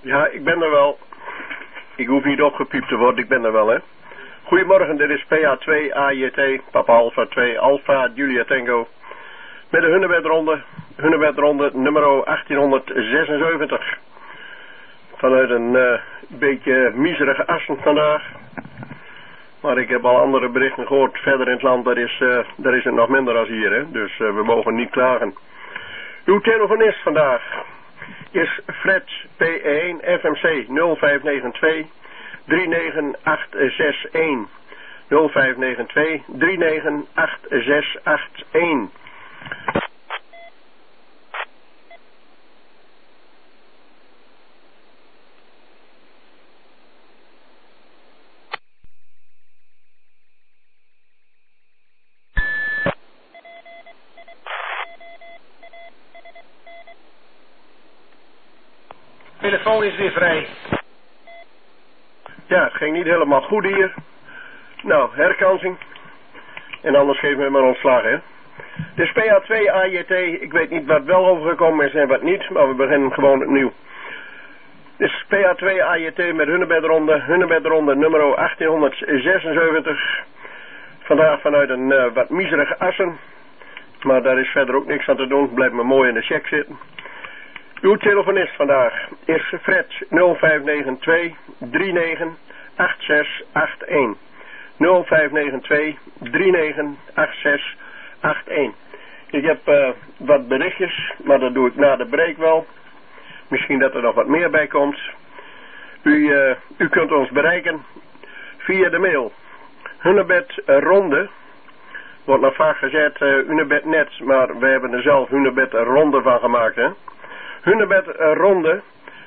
Ja, ik ben er wel. Ik hoef niet opgepiept te worden, ik ben er wel, hè. Goedemorgen, dit is PA2 AJT, Papa Alpha 2 Alpha Julia Tango. Met de Hunebedronde nummer 1876. Vanuit een beetje miserige Assen vandaag. Maar ik heb al andere berichten gehoord. Verder in het land, daar is het nog minder als hier, hè. Dus we mogen niet klagen. Uw telefonist vandaag is Fred P1 FMC 0592 39861 0592 39861. Telefoon is weer vrij. Ja, het ging niet helemaal goed hier. Nou, herkansing. En anders geven we maar ontslag, hè. Dus PA2 AJT, ik weet niet wat wel overgekomen is en wat niet, maar we beginnen gewoon opnieuw. Dus PA2 AJT met Hunebedronde nummer 1876. Vandaag vanuit een wat miserige Assen. Maar daar is verder ook niks aan te doen, blijft maar mooi in de check zitten. Uw telefonist vandaag is Fred 0592 398681. 0592 398681. Ik heb wat berichtjes, maar dat doe ik na de break wel. Misschien dat er nog wat meer bij komt. U kunt ons bereiken via de mail. Hunebedronde. Wordt nog vaak gezegd Hunebednet, maar wij hebben er zelf Hunebedronde van gemaakt, hè. Hunebedronde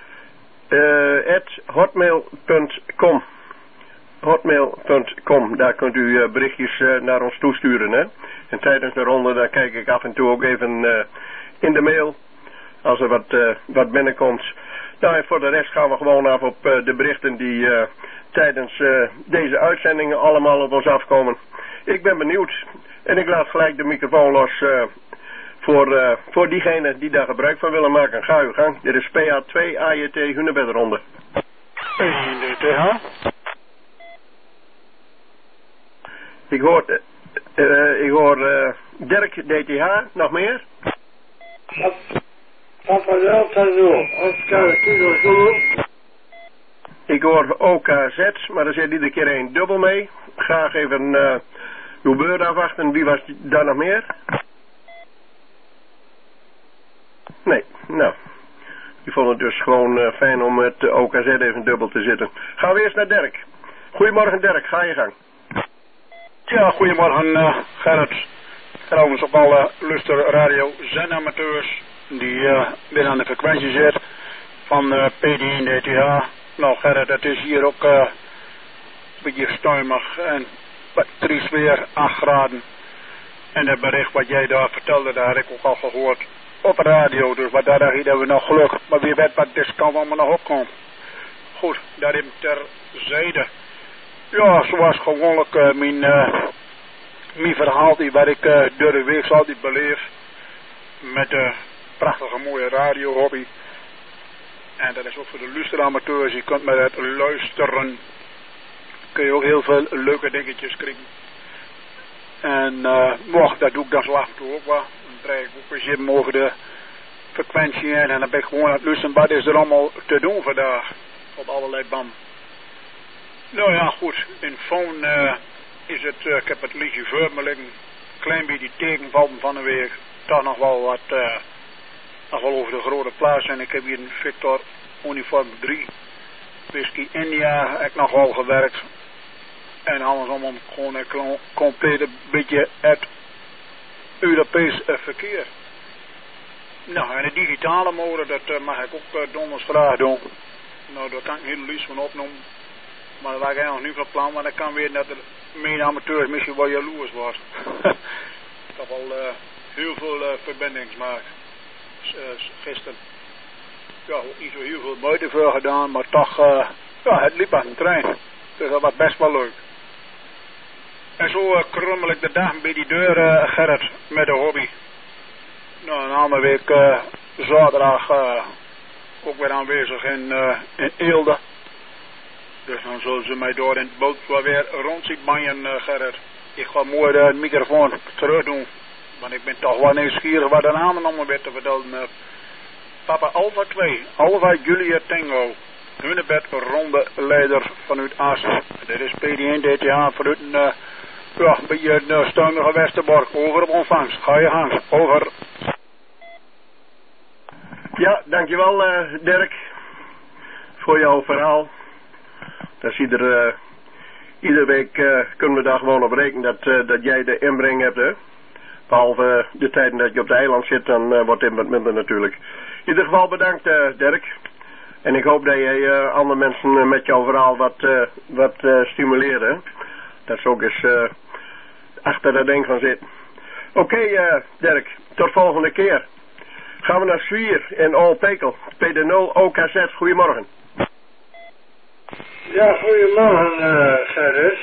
@hotmail.com. Hotmail.com. Daar kunt u berichtjes naar ons toesturen, hè. En tijdens de ronde dan kijk ik af en toe ook even in de mail als er wat binnenkomt. Nou, en voor de rest gaan we gewoon af op de berichten die tijdens deze uitzendingen allemaal op ons afkomen. Ik ben benieuwd en ik laat gelijk de microfoon los voor diegenen die daar gebruik van willen maken. Ga uw gang. Dit is PA2 AJT Hunebedronde. DTH. Ik hoor Dirk DTH, nog meer? Papa Delta 0, Oscar Kilo Zulu. Ik hoor OKZ, maar er zit iedere keer een dubbel mee. Graag even uw beurt afwachten. Wie was daar nog meer? Nee, nou. Ik vond het dus gewoon fijn om met OKZ even dubbel te zitten. Gaan we eerst naar Dirk. Goedemorgen Dirk, ga je gang. Ja, goedemorgen Gerrit. Trouwens op alle luster radio zendamateurs die weer aan de frequentie zit van PD1 DTH. Nou Gerrit, het is hier ook een beetje stuimig en wat triest weer, 8 graden. En het bericht wat jij daar vertelde, daar heb ik ook al gehoord op radio. Dus wat daar hebben we nog geluk. Maar wie weet wat dit kan allemaal nog opkomen. Goed, daarin terzijde. Ja, zoals gewoonlijk mijn verhaal die wat ik door de week altijd beleef. Met de prachtige mooie radiohobby. En dat is ook voor de luisteramateurs. Je kunt met het luisteren. Kun je ook heel veel leuke dingetjes krijgen. En dat doe ik dan zo af en toe ook wel. Dan krijg ik ook eens over de frequentie in. En dan ben ik gewoon aan het luisteren. Wat is er allemaal te doen vandaag? Op allerlei banden. Nou ja, goed. In phone is het, ik heb het liedje voor me liggen. Klein beetje tegenvallen van de week. Toch nog wel wat, nog wel over de grote plaats. En ik heb hier een Victor Uniform 3. Whisky India heb ik nog wel gewerkt. En anders allemaal gewoon een compleet beetje het Europees verkeer. Nou, en de digitale mode, dat mag ik ook donders graag doen. Nou, daar kan ik heel liefst van opnoemen. Maar dat was ik nog niet van plan, maar dan kan weer dat de mede-amateurs misschien wel jaloers wordt. Ik heb al heel veel verbindingsmaakt gisteren. Ja, ook niet zo heel veel moeite voor gedaan, maar toch, ja, het liep aan de trein. Dus dat was best wel leuk. En zo krummel ik de dag bij die deur, Gerrit, met de hobby. Nou, een andere week zaterdag ook weer aanwezig in Eelde. Dus dan zullen ze mij door in het boot wel weer rond zien banjen, Gerrit. Ik ga mooi de microfoon terug doen. Want ik ben toch wel nieuwsgierig wat de namen allemaal weer te vertellen. Papa Alpha 2, Alpha Julia Tango. Hunebed ronde leider vanuit Assen. Dit is PD1 DTH vanuit een beetje een steunige Westerbork. Over op ontvangst. Ga je gang. Over. Ja, dankjewel Dirk. Voor jouw verhaal. Dat is iedere week kunnen we daar gewoon op rekenen dat jij de inbreng hebt, hè. Behalve de tijden dat je op het eiland zit, dan wordt het wat minder natuurlijk. In ieder geval bedankt Dirk. En ik hoop dat jij andere mensen met jouw verhaal wat stimuleren. Dat ze ook eens achter dat ding gaan zitten. Oké, Dirk, tot volgende keer. Gaan we naar Zwier in Olpekel. PD0 OKZ, goedemorgen. Ja, goedemorgen Gerrit.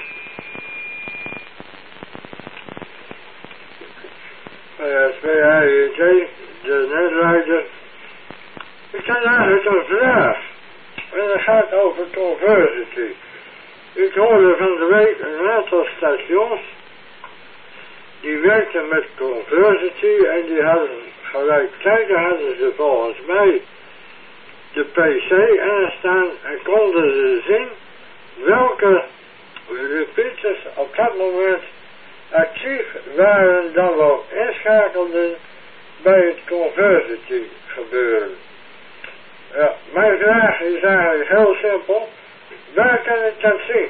SPHJT, de netleider. Ik heb eigenlijk een vraag. En dat gaat over conversity. Ik hoorde van de week een aantal stations. Die werkten met conversity en die hadden gelijktijdig hadden ze volgens mij de PC aanstaan en konden ze zien welke repeaters op dat moment actief waren dan wel inschakelden bij het conversity gebeuren. Ja, mijn vraag is eigenlijk heel simpel. Waar kan ik dat zien?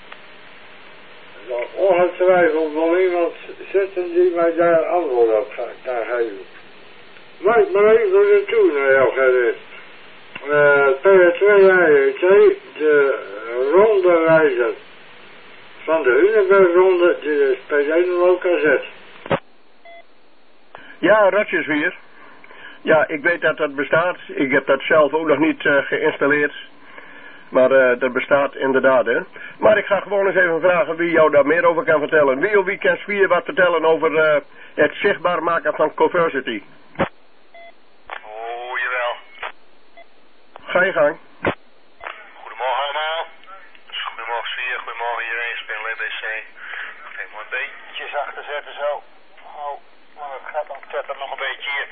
Dan ongetwijfeld wel iemand zitten die mij daar antwoord op kan geven. Maak maar even naartoe naar jou Gerrit. PR2AET, de rondewijzer van de Hunenbergronde, dit is PD1 OKZ. Ja, Rotjes weer. Ja, ik weet dat dat bestaat. Ik heb dat zelf ook nog niet geïnstalleerd. Maar dat bestaat inderdaad, hè. Maar ik ga gewoon eens even vragen wie jou daar meer over kan vertellen. Wie kan Zwier wat vertellen over het zichtbaar maken van conversity? Oh, jawel. Ga je gang. Goedemorgen allemaal. Goedemorgen Zwier, goedemorgen iedereen. Ik ben LBC. Even maar een beetje zachter zetten zo. Oh, maar het gaat dan tetteren nog een beetje hier.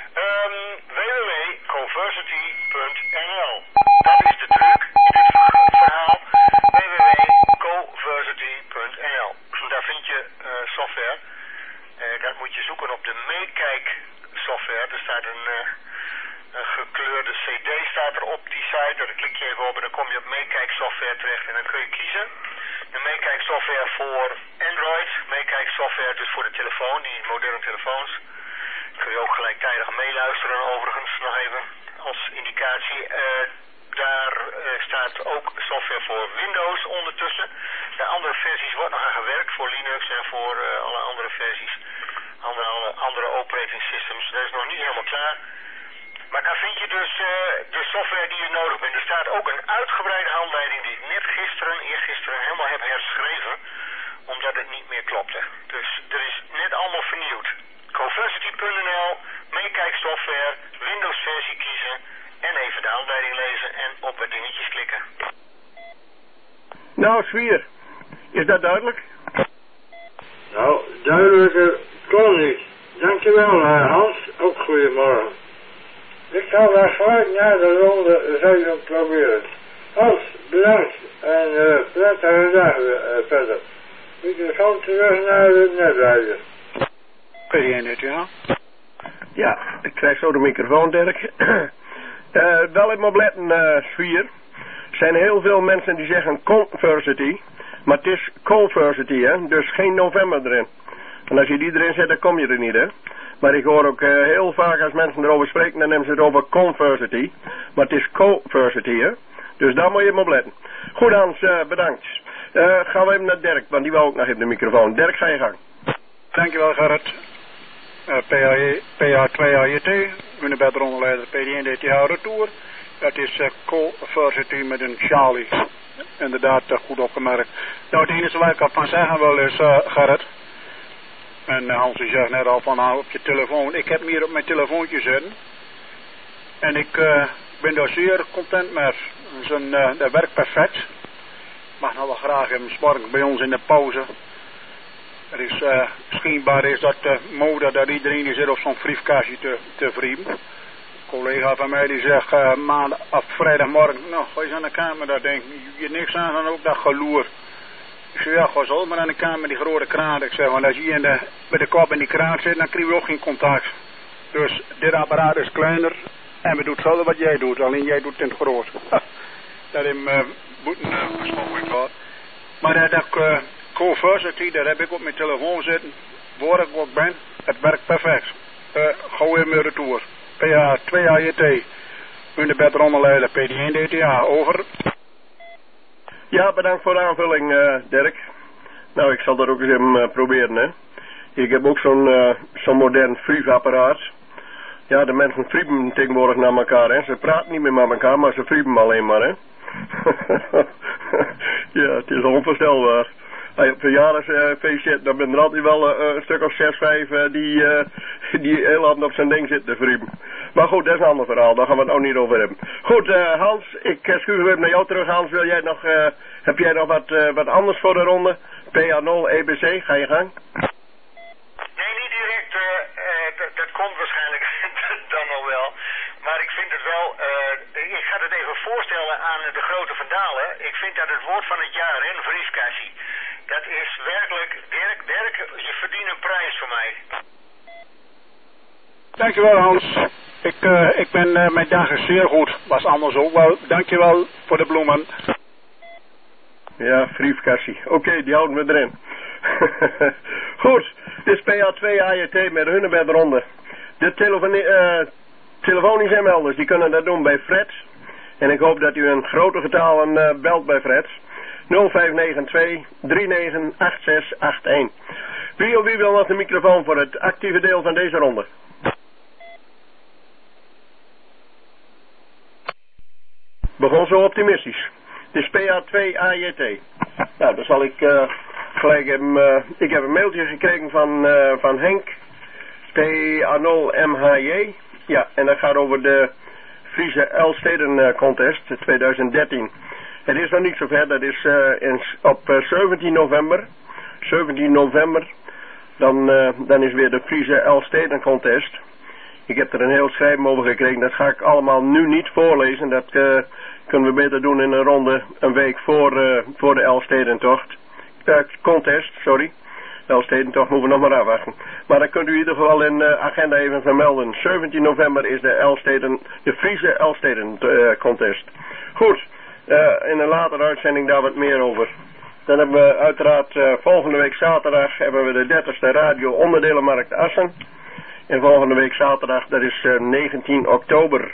www.conversity.nl. Dat is de truc in dit verhaal. www.conversity.nl. Daar vind je software. Dat moet je zoeken op de meekijk software. Er staat een gekleurde CD staat er op die site. Daar klik je even op en dan kom je op meekijk software terecht. En dan kun je kiezen. De meekijk software voor Android. Meekijk software dus voor de telefoon, die moderne telefoons. Kun je ook gelijktijdig meeluisteren overigens nog even als indicatie. Daar staat ook software voor Windows ondertussen. De andere versies wordt nog aan gewerkt voor Linux en voor alle andere versies. Alle andere operating systems. Dat is nog niet helemaal klaar. Maar daar vind je dus de software die je nodig bent. Er staat ook een uitgebreide handleiding die ik net eergisteren helemaal heb herschreven. Omdat het niet meer klopte. Dus er is net allemaal vernieuwd. Conversity.nl, meekijk software, Windows versie kiezen en even de handleiding lezen en op wat dingetjes klikken. Nou, Zwier, is dat duidelijk? Nou, duidelijker kon niet. Dankjewel Hans, ook goedemorgen. Ik ga daar gelijk naar de ronde 7 proberen. Hans, bedankt en prettige dag verder. Microfoon terug naar de netleider. PD1 DTH. Ja, ik krijg zo de microfoon, Dirk. Wel even opletten, Zwier. Er zijn heel veel mensen die zeggen conversity, maar het is conversity, hè. Dus geen november erin. En als je die erin zet, dan kom je er niet, hè. Maar ik hoor ook heel vaak als mensen erover spreken, dan nemen ze het over conversity. Maar het is conversity, hè. Dus daar moet je op letten. Goed Hans, bedankt. Gaan we even naar Dirk, want die wou ook nog even de microfoon. Dirk, ga je gang. Dankjewel Gerrit. PA2AJT, Hunebed rondeleider PD1 DTH retour. Dat is conversity met een Charlie. Inderdaad, goed opgemerkt. Nou, het enige wat ik ervan zeggen wil is, Gerrit. En Hans die zegt net al van op je telefoon. Ik heb hem hier op mijn telefoontje zitten. En ik ben daar zeer content met. Dat werkt perfect. Ik mag nou wel graag even morgen bij ons in de pauze. Er is schijnbaar is dat mode dat iedereen zit op zo'n briefkastje te vriemen. Een collega van mij die zegt maandag of vrijdagmorgen, nou ga eens aan de kamer daar denk je niks aan dan ook dat geloer. Ik zeg ja, ga zo maar aan de kamer met die grote kraan. Ik zeg, want als je bij de kop in die kraan zit, dan krijg je ook geen contact. Dus dit apparaat is kleiner en we doen hetzelfde wat jij doet, alleen jij doet het in het groot. Dat in boeten gesproken gehad. Maar dat Coversity, dat heb ik op mijn telefoon zitten, waar ik ook ben, het werkt perfect. Gauw weer met retour. PA 2 AJT, in de bed onderleiden, PD1 DTA, over. Ja, bedankt voor de aanvulling, Dirk. Nou, ik zal dat ook eens even proberen, hè. Ik heb ook zo'n modern vrievapparaat. Ja, de mensen vrieven tegenwoordig naar elkaar, hè. Ze praten niet meer met elkaar, maar ze vrieven alleen maar, hè. Ja, het is onvoorstelbaar. Als je op verjaardagsfeest zit, dan ben er altijd wel een stuk of 6, 5 die heel hard op zijn ding zitten te vrieven. Maar goed, dat is een ander verhaal, daar gaan we het ook niet over hebben. Goed, Hans, ik schuif weer naar jou terug. Hans, heb jij nog wat anders voor de ronde? PA0, EBC, ga je gang? Nee, niet direct. Dat komt waarschijnlijk dan nog wel. Maar ik vind het wel, ik ga het even voorstellen aan de grote Vandalen. Ik vind dat het woord van het jaar, hè, een briefkassie. Dat is werkelijk, Dirk, je verdient een prijs voor mij. Dankjewel Hans. Ik ben mijn dagen zeer goed. Was anders ook wel. Dankjewel voor de bloemen. Ja, briefkassie. Oké, die houden we erin. Goed, dit is PA2 AJT met hun bij de ronde. De telefonische melders, die kunnen dat doen bij Fred. En ik hoop dat u een groter getal belt bij Fred. 0592 398681. Wie wil nog de microfoon voor het actieve deel van deze ronde? Begon zo optimistisch. Het is PA2 AJT. Nou, dan zal ik gelijk hebben. Ik heb een mailtje gekregen van Henk. PA0 MHJ. Ja, en dat gaat over de Friese Elsteden Contest 2013. Het is nog niet zover, dat is op 17 november. 17 november, dan is weer de Friese Elsteden Contest. Ik heb er een heel schrijven over gekregen, dat ga ik allemaal nu niet voorlezen. Dat kunnen we beter doen in een ronde een week voor de Elstedentocht. Contest, sorry. De Elstedentocht moeten we nog maar afwachten. Maar dan kunt u in ieder geval in de agenda even vermelden. 17 november is de Friese Elsteden Contest. Goed. In een latere uitzending daar wat meer over. Dan hebben we uiteraard volgende week zaterdag hebben we de 30ste radio onderdelenmarkt Assen. En volgende week zaterdag, dat is 19 oktober.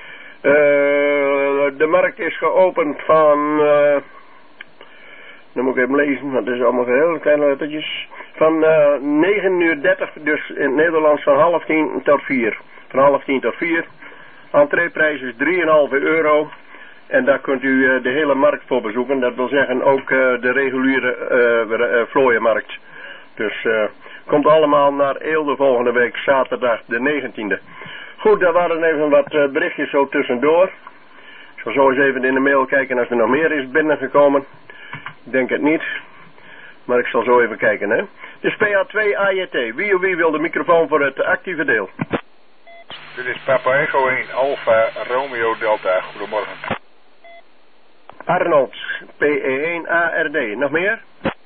De markt is geopend van, dan moet ik even lezen, want het is allemaal heel kleine lettertjes. Van 9:30, dus in het Nederlands van 9:30 tot 4. Van 9:30 tot 4. Entreeprijs is €3,5. En daar kunt u de hele markt voor bezoeken. Dat wil zeggen ook de reguliere vlooienmarkt. Dus komt allemaal naar Eelde volgende week zaterdag de 19e. Goed, daar waren even wat berichtjes zo tussendoor. Ik zal zo eens even in de mail kijken als er nog meer is binnengekomen. Ik denk het niet. Maar ik zal zo even kijken, hè. Dit is PA2 AJT. Wie wil de microfoon voor het actieve deel? Dit is Papa Echo 1 Alpha Romeo Delta. Goedemorgen. Arnold, PE1 ARD. Nog meer?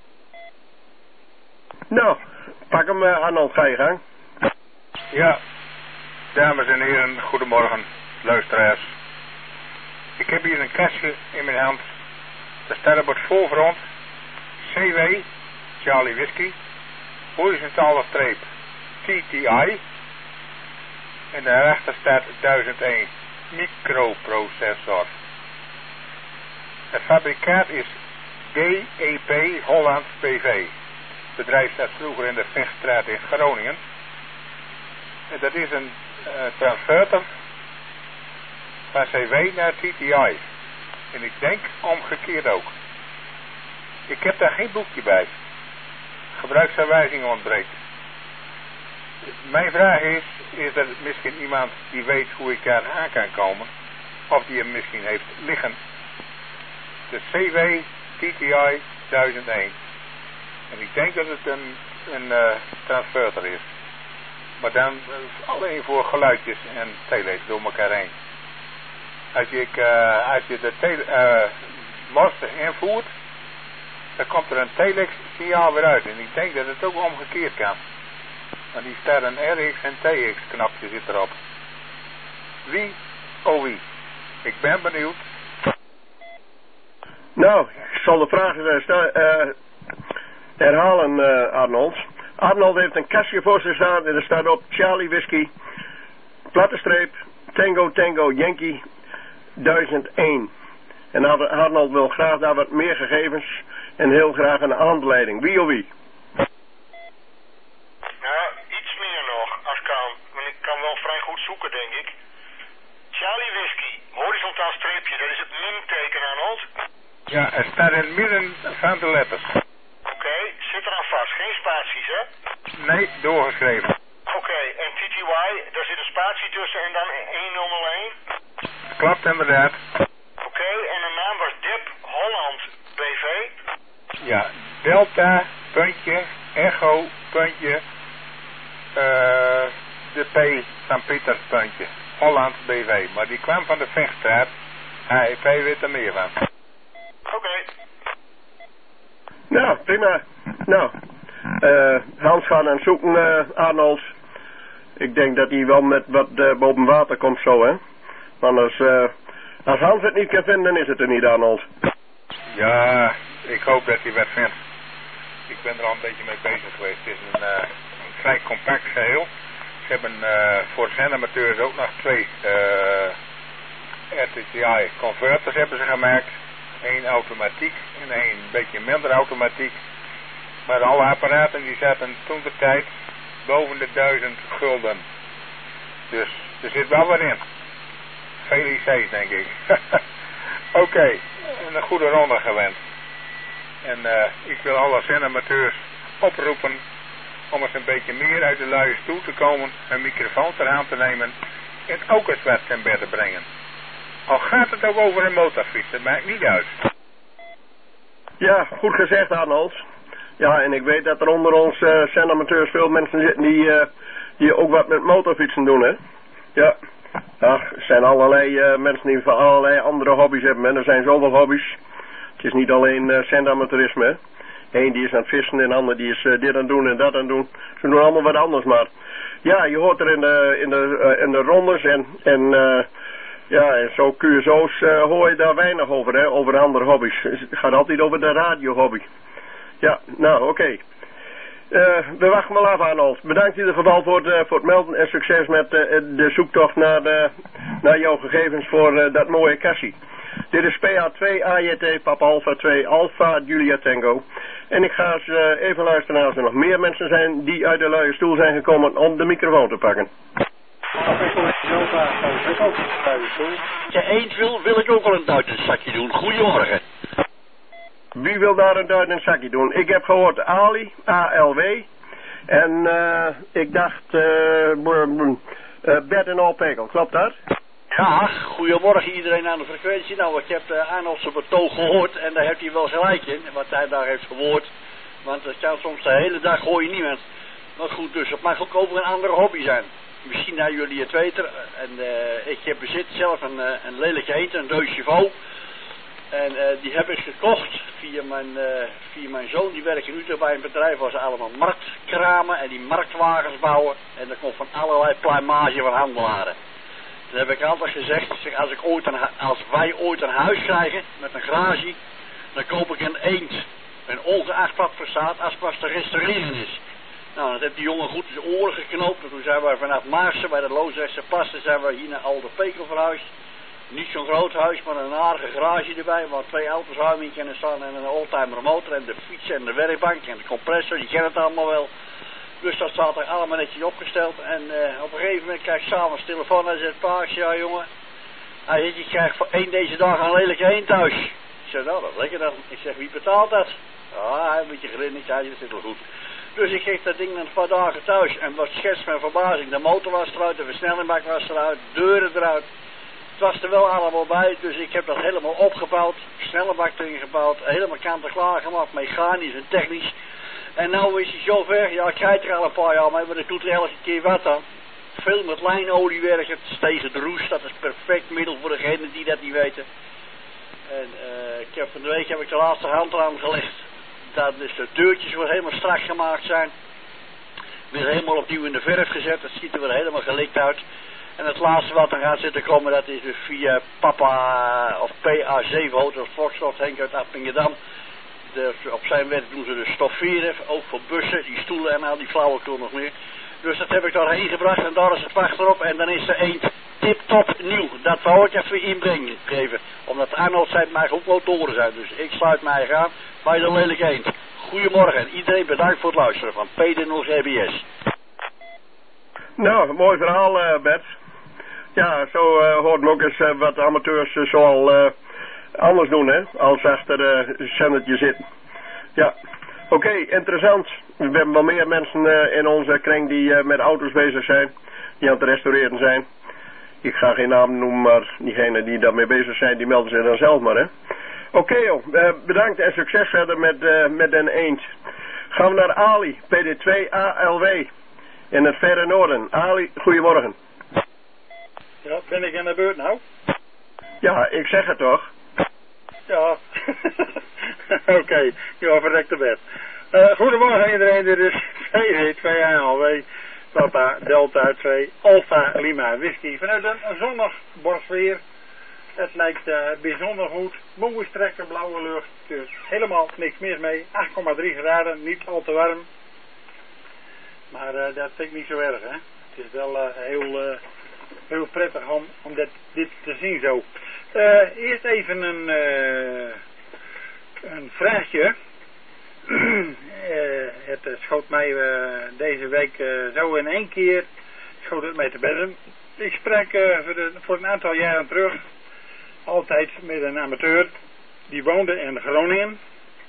Nou, pak hem Arnold, ga je gang. Ja, dames en heren, goedemorgen, luisteraars. Ik heb hier een kastje in mijn hand. Daar staat op het voorgrond CW, Charlie Whisky, horizontale streep TTI. En daarachter staat 1001 microprocessor. Het fabrikaat is DEP Holland BV. Het bedrijf staat vroeger in de Vechtstraat in Groningen. En dat is een transverter van CW naar TTI. En ik denk omgekeerd ook. Ik heb daar geen boekje bij. Gebruiksaanwijzing ontbreekt. Mijn vraag is er misschien iemand die weet hoe ik daar aan kan komen? of die hem misschien heeft liggen. De CW TTI 1001. En ik denk dat het een transverter is. Maar dan alleen voor geluidjes en telex door elkaar heen. Als je de los invoert, dan komt er een telex signaal weer uit. En ik denk dat het ook omgekeerd kan. Want die staat een RX en TX knopje zit erop. Wie? Oh wie? Ik ben benieuwd. Nou, ik zal de vraag herhalen, Arnold. Arnold heeft een kastje voor zich staan en er staat op Charlie Whisky, platte streep, Tango Tango Yankee 1001. En Arnold wil graag daar wat meer gegevens en heel graag een aanleiding. Wie of wie? Nou, iets meer nog, als kan. Want ik kan wel vrij goed zoeken, denk ik. Charlie Whisky, horizontaal streepje, dat is het min-teken, Arnold. Ja, het staat in het midden van de letters. Oké, zit er aan vast. Geen spaties, hè? Nee, doorgeschreven. Oké, en TTY, daar zit een spatie tussen en dan 1001. Klopt inderdaad. Oké, en de naam was Dip Holland BV. Ja, Delta, puntje, Echo, puntje, de P van Pieter, puntje. Holland BV. Maar die kwam van de Vechtstraat. HEP weet er meer van. Oké. Nou, prima. Nou, Hans gaat aan het zoeken, Arnold. Ik denk dat hij wel met wat boven water komt zo, hè. Want als Hans het niet kan vinden, dan is het er niet, Arnold. Ja, ik hoop dat hij wat vindt. Ik ben er al een beetje mee bezig geweest. Het is een vrij compact geheel. Ze hebben voor zendamateurs ook nog 2 RTTI converters hebben ze gemaakt. 1 automatiek en 1 beetje minder automatiek. Maar alle apparaten die zaten toen de tijd boven de 1000 gulden. Dus er zit wel wat in. Veel IC's denk ik. Oké, een goede ronde gewend. En ik wil alle zendamateurs oproepen om eens een beetje meer uit de luie stoel te komen, een microfoon ter hand te nemen en ook eens wat ten bed te brengen. Al gaat het ook over een motorfiets, dat maakt niet uit. Ja, goed gezegd, Arnold. Ja, en ik weet dat er onder ons zendamateurs veel mensen zitten die ook wat met motorfietsen doen, hè. Ja. Ach, er zijn allerlei mensen die van allerlei andere hobby's hebben, hè. Er zijn zoveel hobby's. Het is niet alleen zendamateurisme, hè. Eén die is aan het vissen en de ander die is dit aan het doen en dat aan het doen. Ze doen allemaal wat anders, maar ja, je hoort er in de rondes en ja, en zo QSO's hoor je daar weinig over, hè, over andere hobby's. Het gaat altijd over de radiohobby. Ja, nou, oké. We wachten wel af, Arnold. Bedankt in ieder geval voor het melden en succes met de zoektocht naar jouw gegevens voor dat mooie kassie. Dit is PA2 AJT Papa Alpha 2 Alpha Julia Tango. En ik ga eens even luisteren als er nog meer mensen zijn die uit de luie stoel zijn gekomen om de microfoon te pakken. Als je eens wil ik ook wel een duit in het zakje doen. Goedemorgen. Wie wil daar een duit in het zakje doen? Ik heb gehoord Ali, ALW. En ik dacht Bert en Alpekel, klopt dat? Ja, goedemorgen iedereen aan de frequentie. Nou, ik heb Arnold zijn betoog gehoord en daar heeft hij wel gelijk in, wat hij daar heeft gehoord. Want er kan soms de hele dag hoor je niemand. Maar goed, dus het mag ook over een andere hobby zijn. Misschien naar jullie het weten. En ik bezit zelf een lelijke eend, een Deux Chevaux. En die heb ik gekocht via mijn zoon. Die werkt in Utrecht bij een bedrijf waar ze allemaal marktkramen en die marktwagens bouwen. En dat komt van allerlei pluimage van handelaren. Dan heb ik altijd gezegd, als wij ooit een huis krijgen met een garage, dan koop ik een eend. En ongeacht wat voor staat, als het pas te restaureren is. Nou, dat heeft die jongen goed in zijn oren geknoopt. En toen zijn wij vanaf Maarsen bij de Loosdrechtse Passen zijn we hier naar Alde Pekel verhuisd. Niet zo'n groot huis, maar een aardige garage erbij, waar 2 auto's ruim in kunnen staan en een oldtimer motor en de fiets en de werkbank en de compressor, je kent het allemaal wel. Dus dat staat er allemaal netjes opgesteld en op een gegeven moment krijg ik s'avonds telefoon en zegt pa, ik zeg, ja jongen, hij zegt, je krijgt voor 1 deze dag een lelijke eend thuis. Ik zeg, nou dat is lekker dan. Ik zeg, wie betaalt dat? Ah, hij een beetje grinnikt, hij zegt, dat zit wel goed. Dus ik kreeg dat ding een paar dagen thuis en wat schetst mijn verbazing, de motor was eruit, de versnellingbak was eruit, deuren eruit. het was er wel allemaal bij, dus ik heb dat helemaal opgebouwd, snelle bak erin gebouwd, helemaal kant-en-klaar gemaakt, mechanisch en technisch. En nou is hij zover, ja, ik krijg er al een paar jaar mee, maar dat doet er elke keer wat aan. Veel met lijnolie werken, het is tegen de roest, dat is perfect middel voor degenen die dat niet weten. En van de week heb ik de laatste hand eraan gelegd. Dat dus de deurtjes weer helemaal strak gemaakt zijn. Weer helemaal opnieuw in de verf gezet, dat ziet er weer helemaal gelikt uit. En het laatste wat er gaat zitten komen, dat is dus via Papa of PA7 Hotel Foxtrot, Henk uit Appingedam. Op zijn werk doen ze dus stofferen, ook voor bussen, die stoelen en al die flauwekul nog meer. Dus dat heb ik daarheen gebracht en daar is het wacht erop. En dan is er eend tip-top nieuw. Dat wou ik even inbrengen geven. Omdat Arnold zei, het mag ook motoren zijn. Dus ik sluit mij aan bij de lelijke eend. Goedemorgen en iedereen bedankt voor het luisteren van PD0GBS. Nou, mooi verhaal Bert. Ja, zo hoort me ook eens wat amateurs zoal anders doen, hè. Als achter een zendertje zitten. Ja, oké, interessant. We hebben wel meer mensen in onze kring die met auto's bezig zijn. Die aan het restaureren zijn. Ik ga geen naam noemen, maar diegenen die daarmee bezig zijn, die melden zich dan zelf maar, hè. Oké, joh, bedankt en succes verder met den eend. Gaan we naar Ali, PD2ALW. In het verre noorden. Ali, goedemorgen. Ja, ben ik aan de beurt nou? Ja, ik zeg het toch. Ja. Oké, ja, verrekte bed. Goedemorgen iedereen, dit is PD2ALW, Papa Delta 2, Alpha Lima Whisky. Vanuit een zonnig borstweer. Het lijkt bijzonder goed. Mooie strekker, blauwe lucht. Dus helemaal niks mis mee. 8,3 graden, niet al te warm. Maar dat vind ik niet zo erg, hè. Het is wel heel prettig om dit te zien zo. Eerst even een vraagje. Het schoot mij deze week zo in één keer schoot het mij te bedden. Ik sprak voor een aantal jaren terug altijd met een amateur die woonde in Groningen.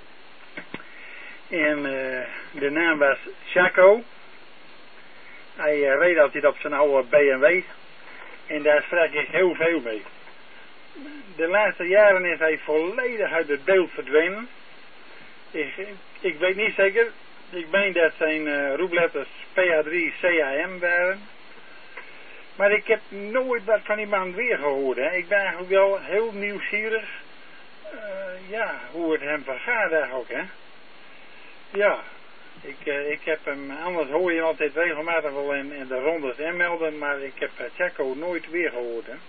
En de naam was Chaco. Hij reed altijd op zijn oude BMW. En daar sprak ik heel veel mee. De laatste jaren is hij volledig uit het beeld verdwenen. Ik weet niet zeker. Ik meen dat zijn roepletters PA3CAM waren. Maar ik heb nooit wat van die man weer gehoord. Hè. Ik ben eigenlijk wel heel nieuwsgierig. Hoe het hem vergaat eigenlijk. Hè. Ja. Ik heb hem, anders hoor je hem altijd regelmatig wel in de rondes inmelden, maar ik heb Chaco nooit weer gehoord. Hè.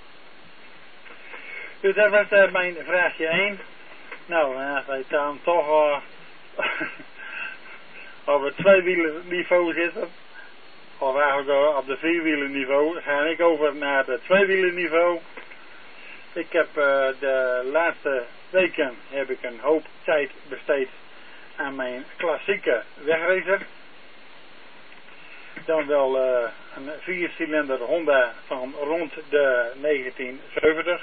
Dus dat was mijn vraagje 1. Nou, als wij dan toch op het tweewielenniveau zitten, of eigenlijk op de vierwielenniveau, ga ik over naar het tweewielenniveau. Ik heb de laatste weken heb ik een hoop tijd besteed aan mijn klassieke wegracer. Dan wel een 4-cilinder Honda van rond de 1970.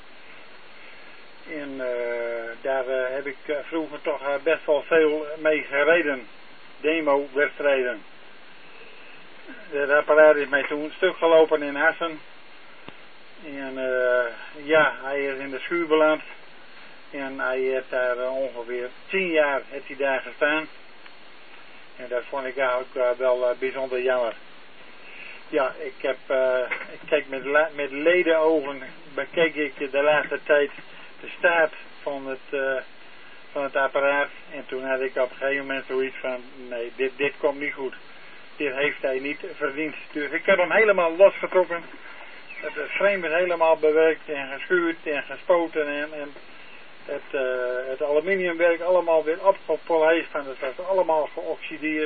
En daar heb ik vroeger toch best wel veel mee gereden. Demo-wedstrijden. Het apparaat is mij toen een stuk gelopen in Assen. En hij is in de schuur beland. En hij heeft daar ongeveer 10 jaar heeft hij daar gestaan. En dat vond ik eigenlijk wel bijzonder jammer. Ja, ik kijk met ledenogen bekeek ik de laatste tijd de staat van het apparaat. En toen had ik op een gegeven moment zoiets van, nee, dit komt niet goed. Dit heeft hij niet verdiend. Dus ik heb hem helemaal losgetrokken. Het frame is helemaal bewerkt en geschuurd en gespoten en het aluminiumwerk allemaal weer opgepolijst. Het was allemaal geoxideerd.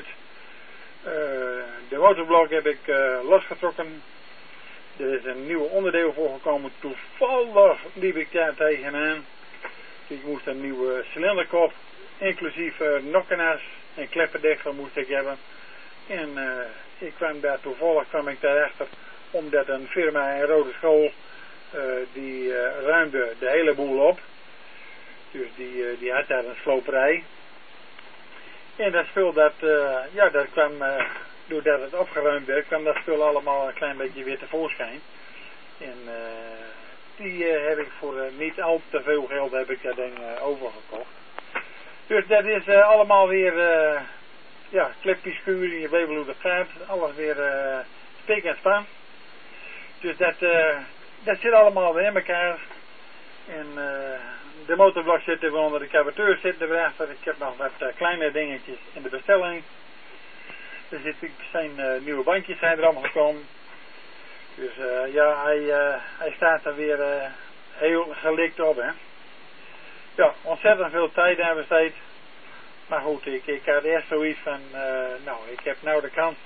De motorblok heb ik losgetrokken. Er is een nieuw onderdeel voor gekomen. Toevallig liep ik daar tegenaan. Ik moest een nieuwe cilinderkop, inclusief nokkenas en kleppendeksel moest ik hebben. En ik kwam daarachter omdat een firma in Rode School die ruimde de hele boel op. Dus die had daar een sloperij. En dat spul dat kwam, doordat het opgeruimd werd, kwam dat spul allemaal een klein beetje weer tevoorschijn. En Die heb ik voor niet al te veel geld heb ik dat ding overgekocht. Dus dat is allemaal weer, clipjes schuren, je weet wel hoe dat gaat. Alles weer spik en span. Dus dat zit allemaal weer in elkaar. En de motorblok zit er onder de carburateur zit erachter. Ik heb nog wat kleine dingetjes in de bestelling. Er zijn nieuwe bandjes zijn er allemaal gekomen. Dus hij staat er weer heel gelikt op, hè. Ja, ontzettend veel tijd aan besteed. Maar goed, ik had eerst zoiets van, ik heb nou de kans,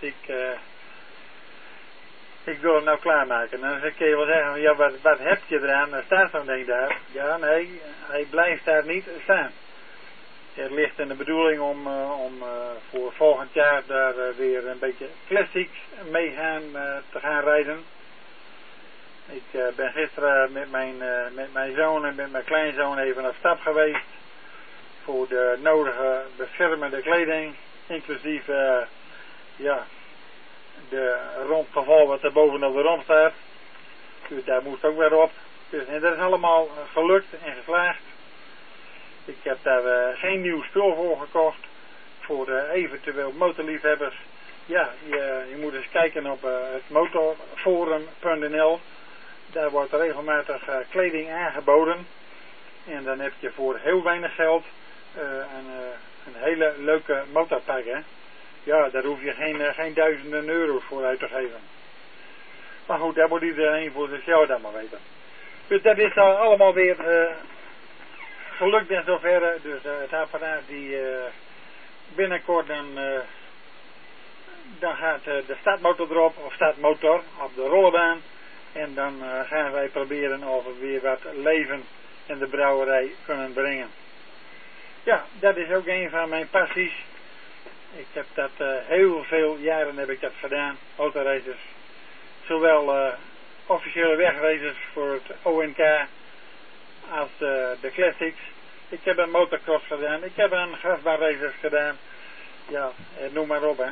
ik wil hem nou klaarmaken. En dan kun je wel zeggen, ja, wat heb je eraan? Er staat zo'n ding daar. Ja, nee, hij blijft daar niet staan. Het ligt in de bedoeling om voor volgend jaar daar weer een beetje classics mee te gaan rijden. Ik ben gisteren met mijn zoon en met mijn kleinzoon even op stap geweest. Voor de nodige beschermende kleding. Inclusief de rondgeval wat er bovenop de romp staat. Dus daar moest ook weer op. Dus, en dat is allemaal gelukt en geslaagd. Ik heb daar geen nieuw spul voor gekocht. Voor eventueel motorliefhebbers. Ja, je moet eens kijken op het motorforum.nl. Daar wordt regelmatig kleding aangeboden. En dan heb je voor heel weinig geld een hele leuke motorpak, hè. Ja, daar hoef je geen duizenden euro's voor uit te geven. Maar goed, daar moet iedereen voor zichzelf dan maar weten. Dus dat is allemaal weer gelukt in zoverre. Dus het apparaat die binnenkort dan gaat de startmotor erop, of startmotor op de rollenbaan. En dan gaan wij proberen of we weer wat leven in de brouwerij kunnen brengen. Ja, dat is ook een van mijn passies. Ik heb dat heel veel jaren heb ik dat gedaan, autoraces. Zowel officiële wegraces voor het ONK als de classics. Ik heb een motocross gedaan, ik heb een grasbaanraces gedaan. Ja, noem maar op, hè.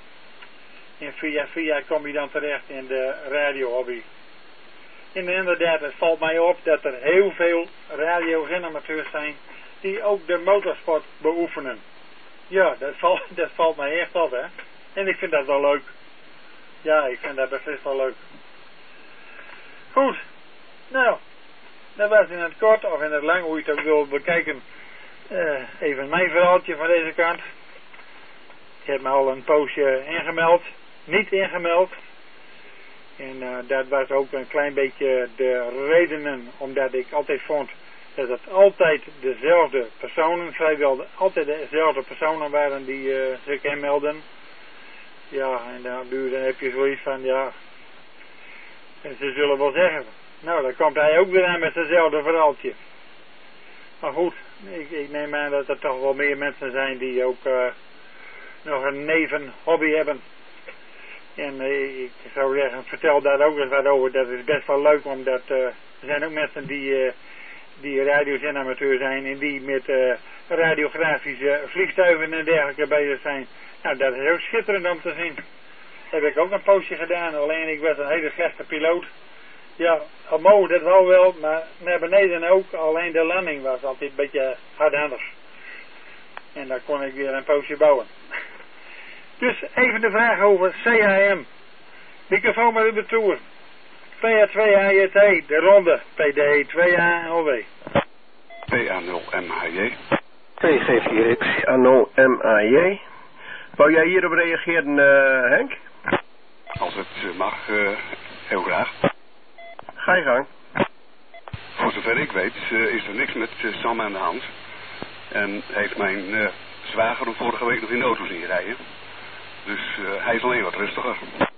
En via kom je dan terecht in de radiohobby. En inderdaad, het valt mij op dat er heel veel radioamateurs zijn die ook de motorsport beoefenen. Ja, dat valt mij echt op, hè. En ik vind dat wel leuk. Ja, ik vind dat beslist wel leuk. Goed. Nou, dat was in het kort of in het lang, hoe je het ook wil bekijken. Even mijn verhaaltje van deze kant. Ik heb me al een poosje ingemeld. Niet ingemeld. En dat was ook een klein beetje de redenen, omdat ik altijd vond dat het altijd dezelfde personen, vrijwel altijd dezelfde personen waren die zich inmelden. Ja, en dan heb je zoiets van, ja, en ze zullen wel zeggen, nou, dan komt hij ook weer aan met hetzelfde verhaaltje. Maar goed, ik neem aan dat er toch wel meer mensen zijn die ook nog een nevenhobby hebben. En ik zou zeggen, vertel daar ook eens wat over. Dat is best wel leuk, omdat er zijn ook mensen die radiozenamateur zijn en die met radiografische vliegtuigen en dergelijke bezig zijn. Nou, dat is ook schitterend om te zien. Dat heb ik ook een poosje gedaan, alleen ik was een hele slechte piloot. Ja, omhoog dat wel, maar naar beneden ook. Alleen de landing was altijd een beetje hard anders. En dan kon ik weer een poosje bouwen. Dus even de vraag over CHM. Microfoon met de toer. PA2HJT, de ronde. PD 2A0W. PA0MHJ. PG4 PA0MAJ. Wou jij hierop reageren, Henk? Als het mag, heel graag. Ga je gang. Voor zover ik weet is er niks met Sam aan de hand. En heeft mijn zwager hem vorige week nog in de auto zien rijden. Dus hij is alleen wat rustiger.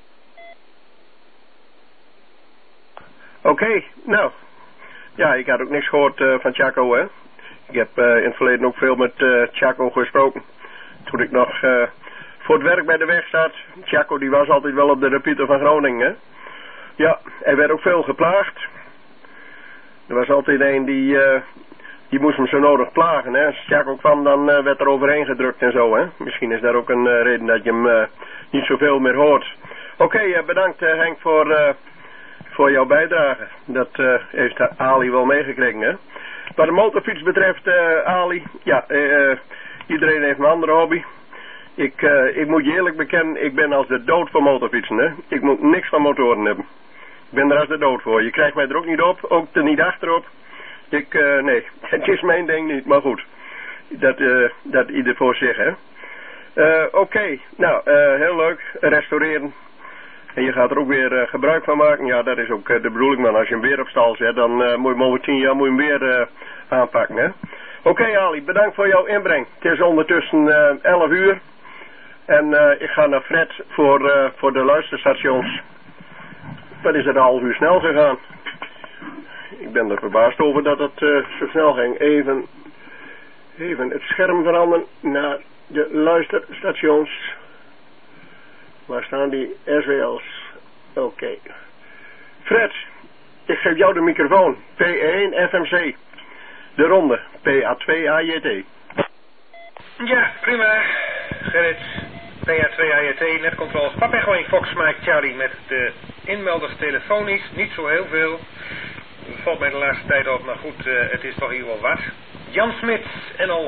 Oké, nou. Ja, ik had ook niks gehoord van Chaco, hè. Ik heb in het verleden ook veel met Chaco gesproken. Toen ik nog voor het werk bij de weg zat. Chaco die was altijd wel op de repeater van Groningen, hè. Ja, hij werd ook veel geplaagd. Er was altijd een die moest hem zo nodig plagen, hè. Als Chaco kwam, dan werd er overheen gedrukt en zo, hè. Misschien is daar ook een reden dat je hem niet zoveel meer hoort. Oké, bedankt Henk voor voor jouw bijdrage. Dat heeft Ali wel meegekregen, hè. Wat de motorfiets betreft, Ali, ja, iedereen heeft een andere hobby. Ik moet je eerlijk bekennen, ik ben als de dood voor motorfietsen, hè. Ik moet niks van motoren hebben. Ik ben er als de dood voor. Je krijgt mij er ook niet op, ook er niet achterop. Nee, het is mijn ding niet, maar goed. Dat ieder voor zich, hè. Oké, nou, heel leuk, restaureren. En je gaat er ook weer gebruik van maken. Ja, dat is ook de bedoeling, man. Als je hem weer op stal zet, dan moet je hem over 10 jaar hem weer aanpakken, hè. Oké, Ali, bedankt voor jouw inbreng. Het is ondertussen 11 uur. En ik ga naar Fred voor de luisterstations. Wat is het een half uur snel gegaan? Ik ben er verbaasd over dat het zo snel ging. Even het scherm veranderen naar de luisterstations. Waar staan die SWL's? Oké. Fred, ik geef jou de microfoon. P1 FMC. De ronde. PA2 AJT. Ja, prima. Gerrit. PA2 AJT, netcontrole. Papa Echo Fox Mike Charlie met de inmelders telefonisch. Niet zo heel veel. Valt mij de laatste tijd op, maar goed, het is toch hier wel wat. Jan Smits, NL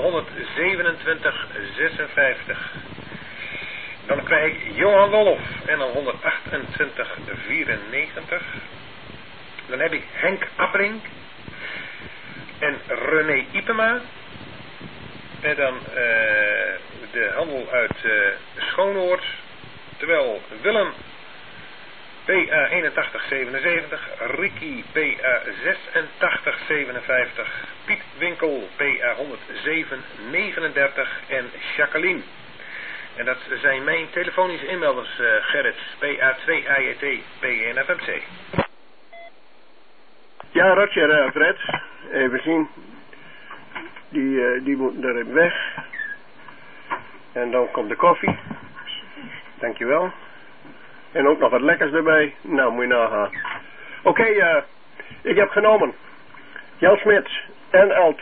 12756. Dan krijg ik Johan Wolf, NL 12894. Dan heb ik Henk Appering en René Ipema. En dan de handel uit Schoonoord. Terwijl Willem PA 8177, Ricky PA 8657, Piet Winkel PA 10739 en Jacqueline. En dat zijn mijn telefonische inmelders, Gerrit, PA2 AJT, P1 FMC. Ja, Roger, Fred. Even zien. Die moet er even weg. En dan komt de koffie. Dankjewel. En ook nog wat lekkers erbij. Nou, moet je nagaan. Oké, ik heb genomen Jan Smits, NL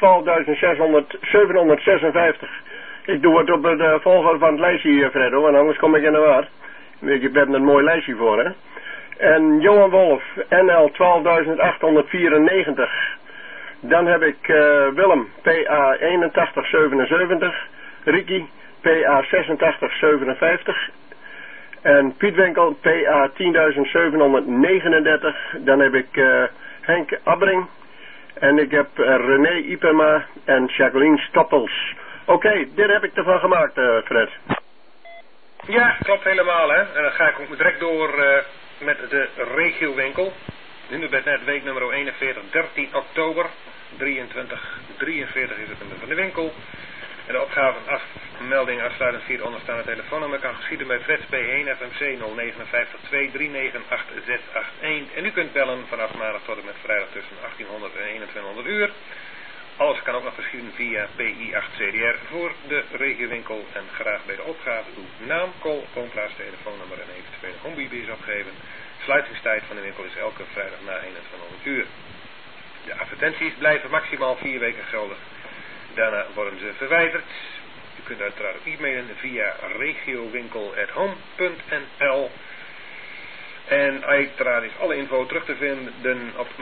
12756. Ik doe het op de volgorde van het lijstje hier, Freddo, want anders kom ik in de war. Je hebt een mooi lijstje voor, hè. En Johan Wolf, NL 12894. Dan heb ik Willem, PA 8177. Ricky, PA 8657. En Piet Winkel, PA 10739. Dan heb ik Henk Abbring. En ik heb René Ipema en Jacqueline Stoppels. Oké, dit heb ik ervan gemaakt, Fred. Ja, klopt helemaal, hè. En dan ga ik ook direct door met de regiowinkel. Nu bij net week nummer 41, 13 oktober. 2343 is het nummer van de winkel. En de opgave en afmelding afsluitend via het onderstaande telefoonnummer kan geschieden bij Fred P1 FMC 059 2398681. En u kunt bellen vanaf maandag tot en met vrijdag tussen 1800 en 2100 uur. Alles kan ook nog geschieden via PI8CDR voor de regiowinkel. En graag bij de opgave uw naam, woonplaats, telefoonnummer en eventuele homebibis opgeven. Sluitingstijd van de winkel is elke vrijdag na 2100 uur. De advertenties blijven maximaal 4 weken geldig. Daarna worden ze verwijderd. U kunt uiteraard ook e-mailen via regiowinkel@home.nl. En uiteraard is alle info terug te vinden op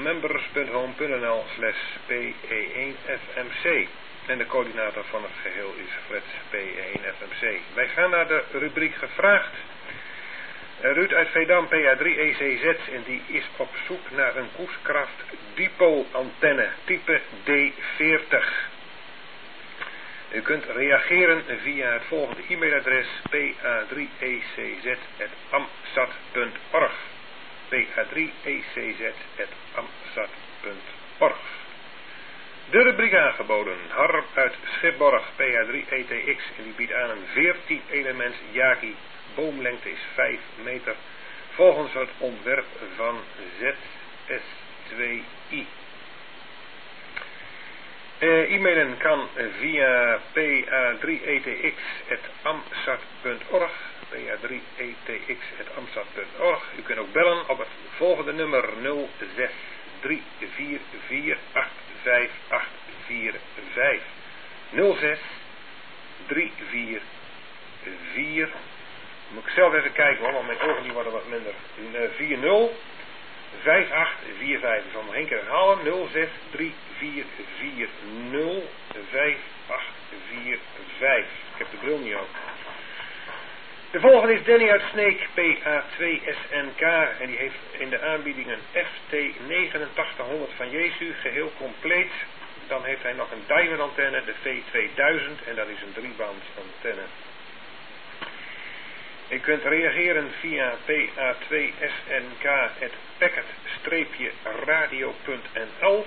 members.home.nl/PE1FMC. En de coördinator van het geheel is Fred PE1FMC. Wij gaan naar de rubriek gevraagd. Ruud uit Veendam, PA3ECZ, en die is op zoek naar een koerskraft dipoolantenne type D40. U kunt reageren via het volgende e-mailadres pa3ecz@amsat.org. pa3ecz@amsat.org. De rubriek aangeboden. Harp uit Schipborg, PA3ETX, en die biedt aan een 14 elements Yagi. Boomlengte is 5 meter. Volgens het ontwerp van ZS2I. E-mailen kan via pa3etx@amsat.org. pa3etx@amsat.org. U kunt ook bellen op het volgende nummer 06-344-85845. 06-344. Moet ik zelf even kijken hoor, want mijn ogen die worden wat minder. 40 5845. Ik zal nog één keer herhalen. 0634405845. Ik heb de bril niet op. De volgende is Danny uit Sneek, PA2SNK. En die heeft in de aanbieding een FT8900 van Jesu, geheel compleet. Dan heeft hij nog een Diamond antenne, de V2000. En dat is een 3-band antenne. U kunt reageren via PA2SNK@packet-radio.nl.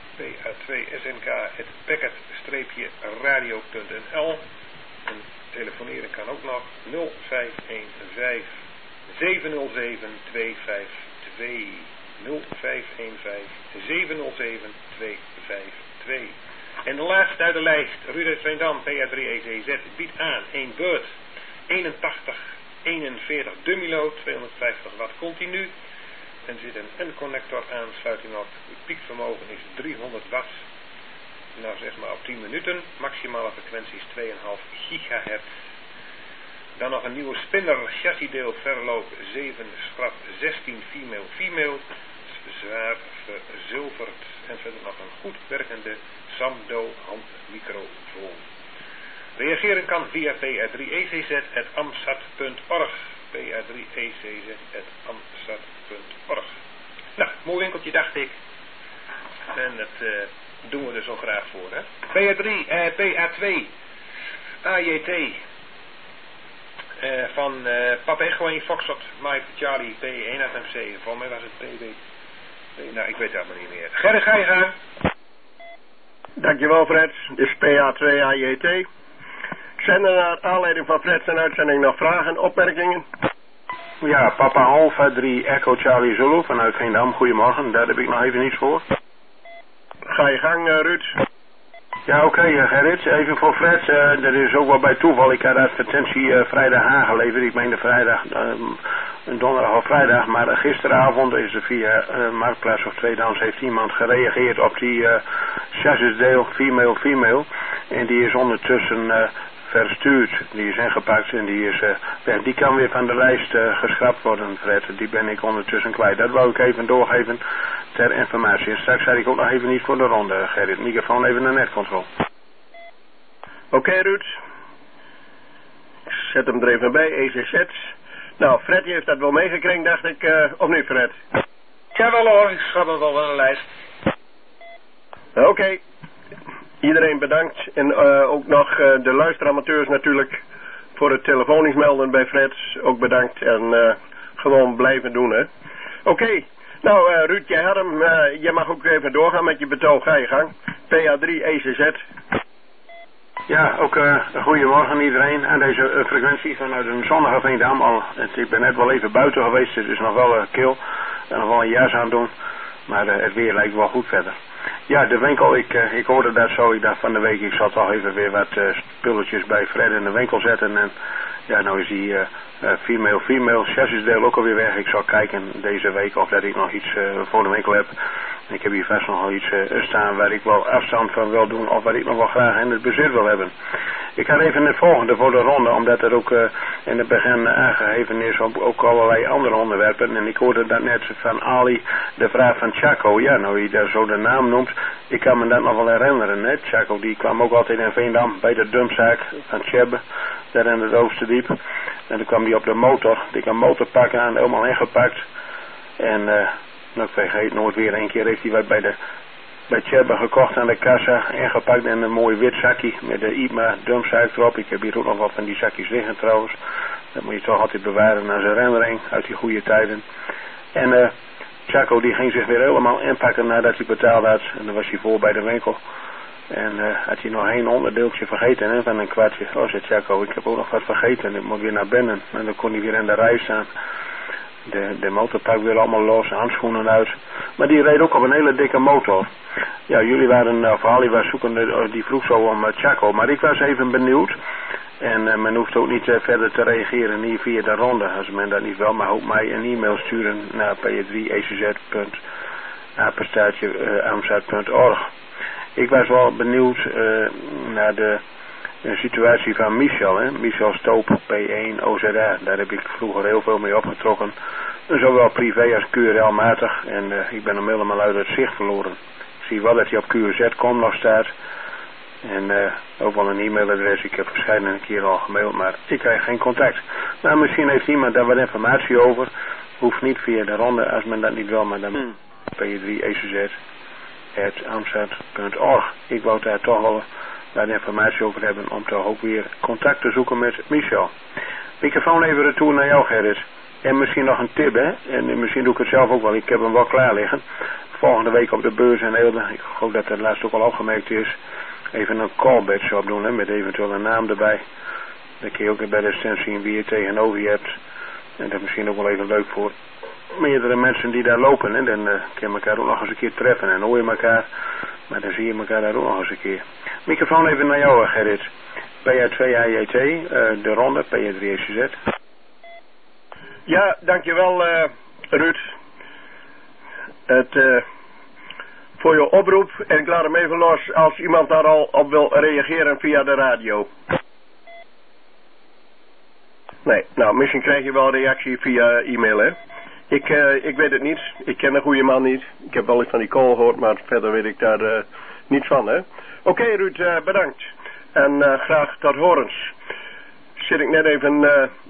PA2SNK@packet-radio.nl. En telefoneren kan ook nog 0515 707 252. 0515 707 252. En de laatste uit de lijst, Ruud uit Veendam, PA3ECZ, biedt aan 1 beurt 8141 Dumilo, 250 watt continu. En zit een N-connector aansluiting op. Het piekvermogen is 300 watt. Nou zeg maar op 10 minuten. Maximale frequentie is 2,5 gigahertz. Dan nog een nieuwe spinner, chassisdeel, verloop 7, schrap 16, female. Zwaar verzilverd. En verder nog een goed werkende Samdo handmicrofoon. Reageren kan via pa3ecz@amsat.org. pa3ecz@amsat.org. Nou, mooi winkeltje dacht ik. En dat doen we er zo graag voor, hè. PA2 AJT van Papa Echo 1 Foxtrot Mike Charlie P1 FM7. Volgens mij was het PB. Nou, ik weet het allemaal niet meer. Gerrit, ga je gaan? Dankjewel Fred. Dit is PA2 AJT. Ik zend er naar aanleiding van Fred zijn uitzending nog vragen, opmerkingen. Ja, Papa Alpha 3 Echo Charlie Zulu vanuit Veendam. Goedemorgen, daar heb ik nog even niets voor. Ga je gang, Ruud. Ja, oké, Gerrit. Even voor Fred. Dat is ook wel bij toeval. Ik had advertentie vrijdag aangeleverd. Ik meende vrijdag, donderdag of vrijdag. Maar gisteravond is er via Marktplaats of Tweedans heeft iemand gereageerd op die chassisdeel female. En die is ondertussen verstuurd. Die is ingepakt en die is weg. Die kan weer van de lijst geschrapt worden, Fred. Die ben ik ondertussen kwijt. Dat wou ik even doorgeven ter informatie. En straks had ik ook nog even niet voor de ronde, Gerrit. Microfoon even naar netcontrole. Oké, Ruud. Ik zet hem er even bij, ECZ. Nou, Fred heeft dat wel meegekregen, dacht ik. Of niet, Fred? Ja, wel hoor. Ik schrap hem wel van de lijst. Oké. Iedereen bedankt. En ook nog de luisteramateurs natuurlijk voor het telefonisch melden bij Fred. Ook bedankt en gewoon blijven doen, hè. Oké. Nou, Ruud, jij had hem. Jij mag ook even doorgaan met je betoog. Ga je gang. PA3 ECZ. Ja, ook goedemorgen iedereen aan deze frequentie vanuit een zonnige Veendam. Ik ben net wel even buiten geweest. Het is nog wel kil. En nog wel een jas aan doen. Maar het weer lijkt wel goed verder. Ja, de winkel, ik hoorde dat zo. Ik dacht van de week, ik zal toch even weer wat spulletjes bij Fred in de winkel zetten. En ja, nou is die female chassisdeel ook alweer weg. Ik zal kijken deze week of dat ik nog iets voor de winkel heb. Ik heb hier vast nog wel iets staan waar ik wel afstand van wil doen of wat ik nog wel graag in het bezit wil hebben. Ik had even het volgende voor de ronde, omdat er ook in het begin aangegeven is op ook allerlei andere onderwerpen. En ik hoorde dat net van Ali, de vraag van Chaco. Ja, nou je daar zo de naam noemt, ik kan me dat nog wel herinneren. Hè? Chaco die kwam ook altijd in Veendam bij de dumpzaak van Chebbe, daar in het Oosterdiep. En dan kwam hij op de motor, die kan motorpak aan, helemaal ingepakt. En nou, ik vergeet nooit weer, een keer heeft hij wat bij Chebbe gekocht aan de kassa, ingepakt in een mooi wit zakje met de IPMA dumpzaak erop. Ik heb hier ook nog wat van die zakjes liggen trouwens. Dat moet je toch altijd bewaren als een herinnering uit die goede tijden. En Chaco die ging zich weer helemaal inpakken nadat hij betaald had. En dan was hij voor bij de winkel. En had hij nog één onderdeeltje vergeten, hè, van een kwartje. Oh, zei Chaco, ik heb ook nog wat vergeten. Ik moet weer naar binnen. En dan kon hij weer in de rij staan. De motorpak weer allemaal los, handschoenen uit. Maar die reed ook op een hele dikke motor. Ja, jullie waren, of Ali was zoekende, die vroeg zo om Chaco. Maar ik was even benieuwd. En men hoeft ook niet verder te reageren hier via de ronde. Als men dat niet wil, maar ook mij een e-mail sturen naar p3ecz.amstad.org. Ik was wel benieuwd naar de situatie van Michel. Hè? Michel Stoop, P1 OZA. Daar heb ik vroeger heel veel mee opgetrokken. Zowel privé als QRL-matig. En ik ben hem helemaal uit het zicht verloren. Ik zie wel dat hij op QRZ.com nog staat. En ook wel een e-mailadres. Ik heb verschillende keren al gemaild, maar ik krijg geen contact. Nou, misschien heeft iemand daar wat informatie over. Hoeft niet via de ronde als men dat niet wil, maar dan p3ecz@amstad.org. Ik wou daar toch wel wat informatie over hebben om toch ook weer contact te zoeken met Michel. Microfoon even retour naar jou, Gerrit. En misschien nog een tip, hè. En misschien doe ik het zelf ook wel. Ik heb hem wel klaar liggen. Volgende week op de beurs en Eelde. Ik hoop dat het laatst ook al opgemerkt is. Even een callback shop doen, hè, met eventueel een naam erbij. Dan kun je ook bij de stand zien wie je tegenover je hebt. En dat is misschien ook wel even leuk voor meerdere mensen die daar lopen. En dan kun je elkaar ook nog eens een keer treffen en hoor je elkaar. Maar dan zie je elkaar daar ook nog eens een keer. Microfoon even naar jou, Gerrit. PA2AJT, de ronde, PA3ECZ. Ja, dankjewel Ruud. Voor je oproep. En ik laat hem even los als iemand daar al op wil reageren via de radio. Nee, nou misschien krijg je wel reactie via e-mail, hè. Ik weet het niet. Ik ken de goede man niet. Ik heb wel eens van die call gehoord, maar verder weet ik daar niets van, hè. Oké, Ruud, bedankt. En graag tot horens. Zit ik net even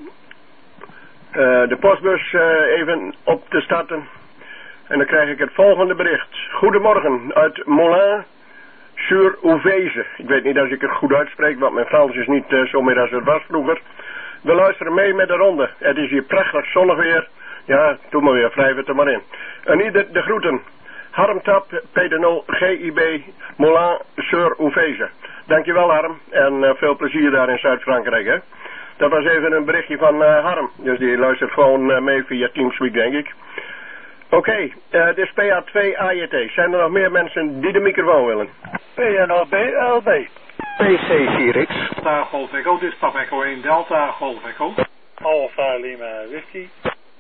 de postbus even op te starten. En dan krijg ik het volgende bericht. Goedemorgen uit Moulins-sur-Ouvèze. Ik weet niet als ik het goed uitspreek, want mijn Frans is niet zo meer als het was vroeger. We luisteren mee met de ronde. Het is hier prachtig zonnig weer. Ja, doe maar weer, wrijf het er maar in. En ieder de groeten. Harm Tap, PD0, GIB, Moulins-sur-Ouvèze. Dankjewel Harm en veel plezier daar in Zuid-Frankrijk, hè. Dat was even een berichtje van Harm. Dus die luistert gewoon mee via Teamspeak, denk ik. Oké, dit is PA2AJT. Zijn er nog meer mensen die de microfoon willen? PNLB. PC4X. Delta Golf Echo, dit is Papa Echo 1 Delta Golf Echo. Alpha Lima Whisky.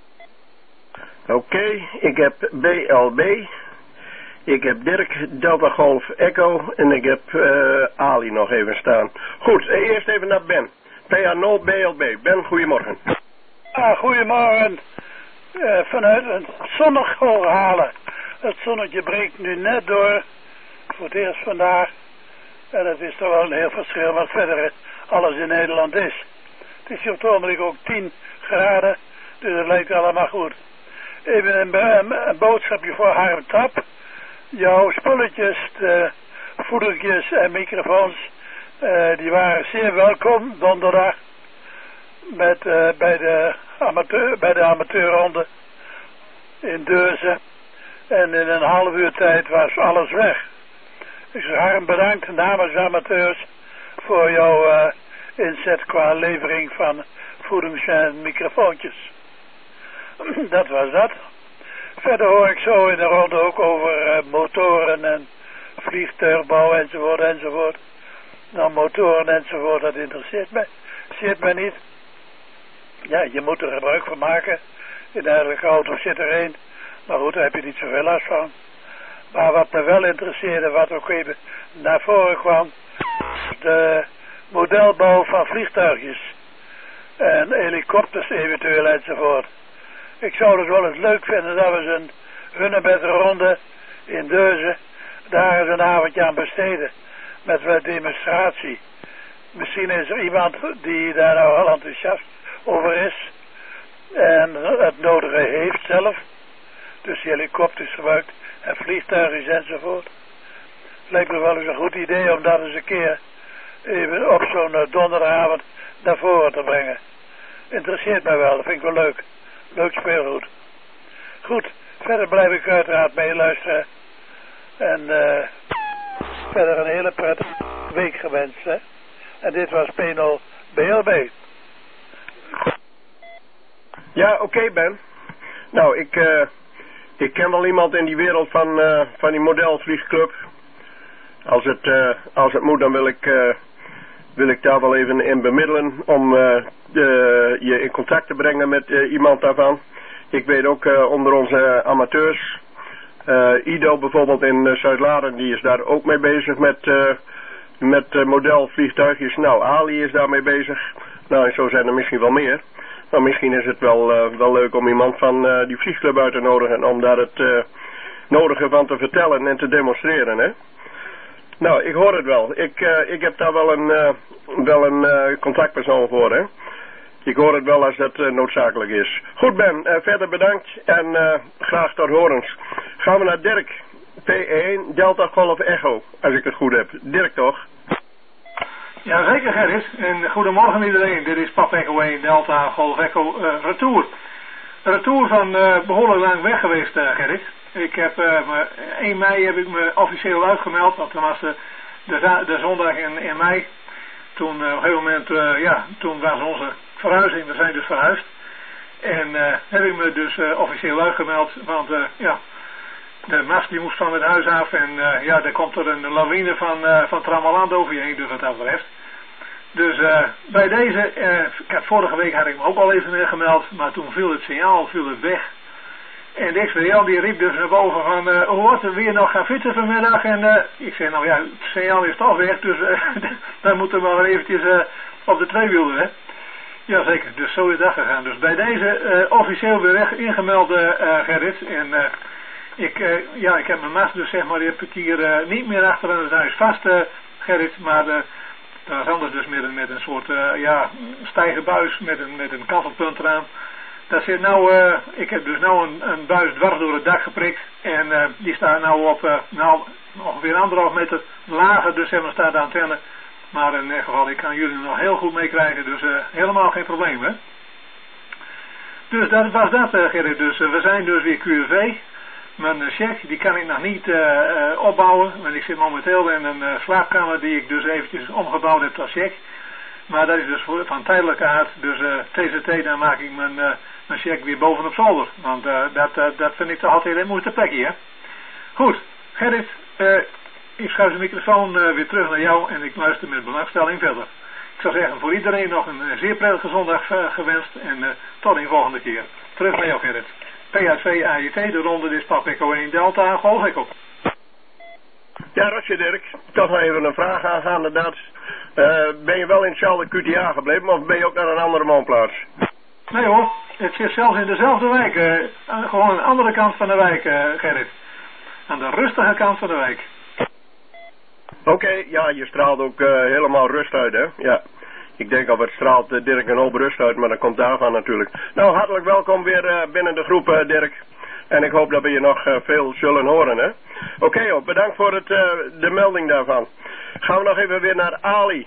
Oké, ik heb BLB. Ik heb Dirk Delta Golf Echo. En ik heb Ali nog even staan. Goed, eerst even naar Ben. PA0 BLB. Ben, goedemorgen. Goedemorgen. Vanuit een zonnig halen. Het zonnetje breekt nu net door. Voor het eerst vandaag. En het is toch wel een heel verschil wat verder alles in Nederland is. Het is hier op het ogenblik ook 10 graden. Dus het lijkt allemaal goed. Even een boodschapje voor Harm Tap. Jouw spulletjes, de voedertjes en microfoons, die waren zeer welkom donderdag bij de amateurronde in Deurzen. En in een half uur tijd was alles weg. Dus Harm, bedankt namens amateurs voor jouw inzet qua levering van voedings- en microfoontjes. Dat was dat. Verder hoor ik zo in de ronde ook over motoren en vliegtuigbouw enzovoort enzovoort. Nou, motoren enzovoort, dat interesseert mij niet. Ja, je moet er gebruik van maken. In elke auto zit er één. Maar goed, daar heb je niet zoveel last van. Maar wat me wel interesseerde, wat ook even naar voren kwam, de modelbouw van vliegtuigjes en helikopters eventueel enzovoort. Ik zou het wel eens leuk vinden dat we een Hunebedronde in Deurzen daar eens een avondje aan besteden met wat demonstratie. Misschien is er iemand die daar nou heel enthousiast over is en het nodige heeft zelf. Dus helikopters gebruikt en vliegtuigen enzovoort. Het lijkt me wel eens een goed idee om dat eens een keer even op zo'n donderdagavond naar voren te brengen. Interesseert mij wel, dat vind ik wel leuk. Leuk speelgoed. Goed, verder blijf ik uiteraard meeluisteren. En verder een hele prettige week gewenst. Hè? En dit was P0 BLB. Ja, oké, Ben. Nou, ik ken wel iemand in die wereld van die modelvliegclub. Als het moet, dan wil ik daar wel even in bemiddelen om je in contact te brengen met iemand daarvan. Ik weet ook onder onze amateurs, Ido bijvoorbeeld in Zuid-Laren, die is daar ook mee bezig met modelvliegtuigjes. Nou, Ali is daarmee bezig. Nou, en zo zijn er misschien wel meer. Nou, misschien is het wel leuk om iemand van die Friesclub uit te nodigen om daar het nodige van te vertellen en te demonstreren, hè. Nou, ik hoor het wel. Ik heb daar wel een contactpersoon voor, hè. Ik hoor het wel als dat noodzakelijk is. Goed, Ben, verder bedankt en graag tot horens. Gaan we naar Dirk. P1 Delta Golf Echo, als ik het goed heb. Dirk, toch? Ja, zeker Gerrit. En goedemorgen iedereen. Dit is Papa Echo 1 Delta Golf Echo retour. Retour van behoorlijk lang weg geweest, Gerrit. Ik heb 1 mei heb ik me officieel uitgemeld, want toen was de zondag in mei. Toen op een gegeven moment, toen was onze verhuizing, we zijn dus verhuisd. En heb ik me dus officieel uitgemeld, want de mast die moest van het huis af en er komt er een lawine van trammeland over je heen, dus wat dat betreft. Dus bij deze, vorige week had ik me ook al even gemeld, maar toen viel het signaal weg. En de XPL die riep dus naar boven van, hoe wordt het weer nog gaan fietsen vanmiddag? En ik zei, nou ja, het signaal is toch weg, dus dan moeten we maar eventjes op de tweewielen, hè. Jazeker, dus zo is dat gegaan. Dus bij deze officieel weer ingemeld, Gerrit. En ik heb mijn mast dus zeg maar, die heb ik hier niet meer achter aan het huis vast, Gerrit, maar dat was anders dus met een soort stijgerbuis met een kantelpunt eraan. Dat zit nou, ik heb dus nou een buis dwars door het dak geprikt en die staat nou op ongeveer 1,5 meter lager, dus zeg maar staat de antenne. Maar in ieder geval, ik kan jullie nog heel goed meekrijgen, dus helemaal geen probleem, hè. Dus dat was dat, Gerrit. Dus we zijn dus weer QRV. Mijn check, die kan ik nog niet opbouwen, want ik zit momenteel in een slaapkamer die ik dus eventjes omgebouwd heb tot check. Maar dat is dus van tijdelijke aard, dus TZT, dan maak ik mijn check weer bovenop zolder. Want dat vind ik toch altijd een moeite plekje, hè. Goed, Gerrit, ik schuif de microfoon weer terug naar jou en ik luister met belangstelling verder. Ik zou zeggen, voor iedereen nog een zeer prettige zondag gewenst en tot een volgende keer. Terug naar jou, Gerrit. PA2 AJT, de ronde is Papa Echo 1 Delta, Golf Echo. Ja, Rosje Dirk, toch nog even een vraag aangaande dat. Ben je wel in hetzelfde QTA gebleven of ben je ook naar een andere woonplaats? Nee hoor, het zit zelfs in dezelfde wijk, gewoon aan de andere kant van de wijk, Gerrit. Aan de rustige kant van de wijk. Oké, ja, je straalt ook helemaal rust uit, hè? Ja. Ik denk al, het straalt Dirk een hoop rust uit, maar dat komt daarvan natuurlijk. Nou, hartelijk welkom weer binnen de groep, Dirk. En ik hoop dat we je nog veel zullen horen, hè? Oké, bedankt voor de melding daarvan. Gaan we nog even weer naar Ali,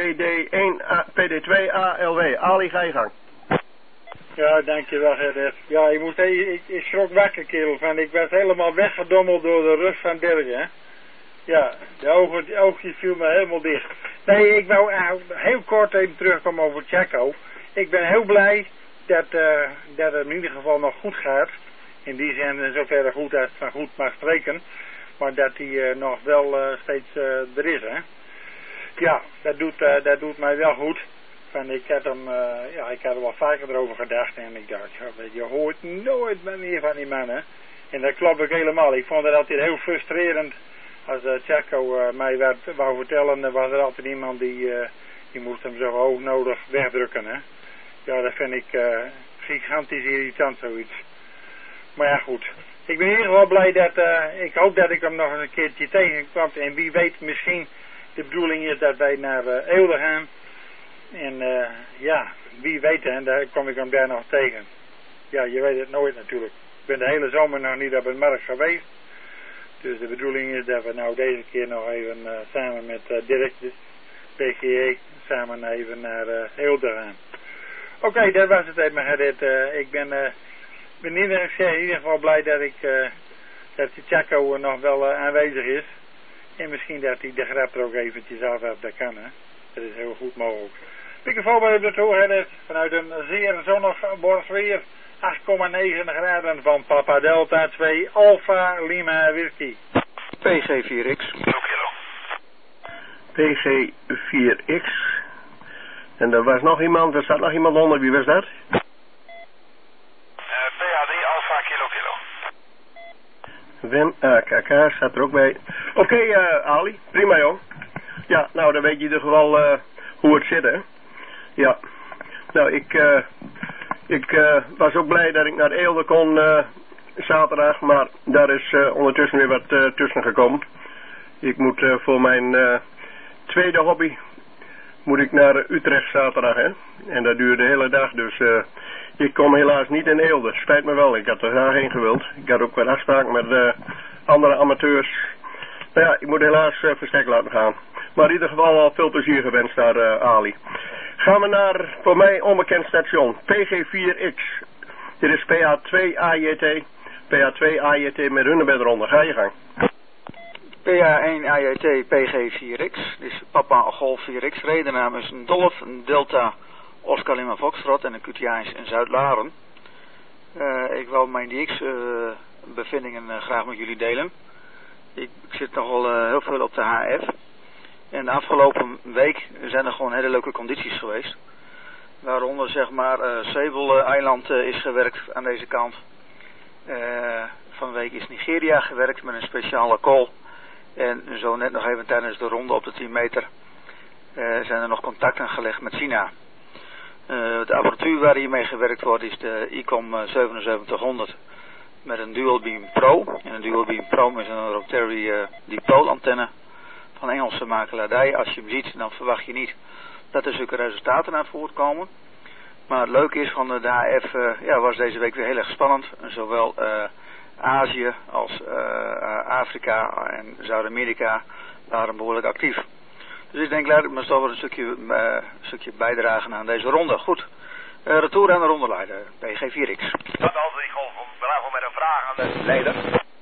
PD2ALW. Ali, ga je gang. Ja, dankjewel, Gerrit. Ja, ik schrok wakker, kerel, van ik was helemaal weggedommeld door de rust van Dirk, hè. Ja, de oogjes viel me helemaal dicht. Nee, ik wou heel kort even terugkomen over Chaco. Ik ben heel blij dat het in ieder geval nog goed gaat. In die zin zover goed als het van goed mag spreken. Maar dat hij nog wel steeds er is, hè. Ja, dat doet mij wel goed. Van, ik had er wel vaker over gedacht. En ik dacht, je hoort nooit meer van die mannen. En dat klopt ook helemaal. Ik vond het altijd heel frustrerend. Als Chaco mij wou vertellen, was er altijd iemand die moest hem zo hoog nodig wegdrukken, hè. Ja, dat vind ik gigantisch irritant, zoiets. Maar ja, goed. Ik ben in ieder geval blij dat, ik hoop dat ik hem nog eens een keertje tegenkwam. En wie weet, misschien de bedoeling is dat wij naar Eelde gaan. En wie weet, hè, daar kom ik hem daar nog tegen. Ja, je weet het nooit natuurlijk. Ik ben de hele zomer nog niet op het markt geweest. Dus de bedoeling is dat we nou deze keer nog even samen met Dirk, de PGE, samen even naar Eelde gaan. Oké, dat was het even, Gerrit. Ik ben in ieder geval blij dat die Chaco nog wel aanwezig is. En misschien dat hij de grap er ook eventjes af heeft, dat kan, hè. Dat is heel goed mogelijk. Microfoon bij de toe, Gerrit, vanuit een zeer zonnig borstweer. 8,9 graden van Papa Delta 2 Alpha Lima Whisky. PG4X. PG4X. En er was nog iemand, er staat nog iemand onder, wie was dat? PA3 Alpha Kilo Kilo. Wim AKK staat er ook bij. Oké, Ali, prima joh. Ja, nou dan weet je in ieder geval hoe het zit, hè. Ja, nou Ik was ook blij dat ik naar Eelde kon zaterdag, maar daar is ondertussen weer wat tussen gekomen. Ik moet voor mijn tweede hobby moet ik naar Utrecht zaterdag, hè. En dat duurde de hele dag, dus ik kom helaas niet in Eelde. Spijt me wel, ik had er graag heen gewild. Ik had ook wat afspraken met andere amateurs. Nou ja, ik moet helaas verstek laten gaan. Maar in ieder geval al veel plezier gewenst naar Ali. Gaan we naar, voor mij onbekend station, PG4X. Dit is PA2 AJT. PA2 AJT met Hunebed eronder. Ga je gang. PA1 AJT PG4X. Dit is Papa Golf 4X. Redennaam is een Dolf, een Delta, Oscar Lima Foxtrot en een QTI's in Zuid-Laren. Ik wil mijn DX bevindingen graag met jullie delen. Ik zit nogal heel veel op de HF. En de afgelopen week zijn er gewoon hele leuke condities geweest. Waaronder zeg maar Sable-eiland is gewerkt aan deze kant. Van de week is Nigeria gewerkt met een speciale call. En zo net nog even tijdens de ronde op de 10 meter zijn er nog contacten gelegd met China. De apparatuur waar hiermee gewerkt wordt is de ICOM 7700 met een Dual Beam Pro. En een Dual Beam Pro is een rotary dipole antenne van Engelse makelaardij. Als je hem ziet, dan verwacht je niet dat er zulke resultaten aan voortkomen. Maar het leuke is van de HF was deze week weer heel erg spannend. Zowel Azië als Afrika en Zuid-Amerika waren behoorlijk actief. Dus ik denk, laat ik maar toch wel een stukje bijdragen aan deze ronde. Goed, retour aan de rondeleider, PG4X. Dat altijd Golf Bravo met een vraag aan de leider.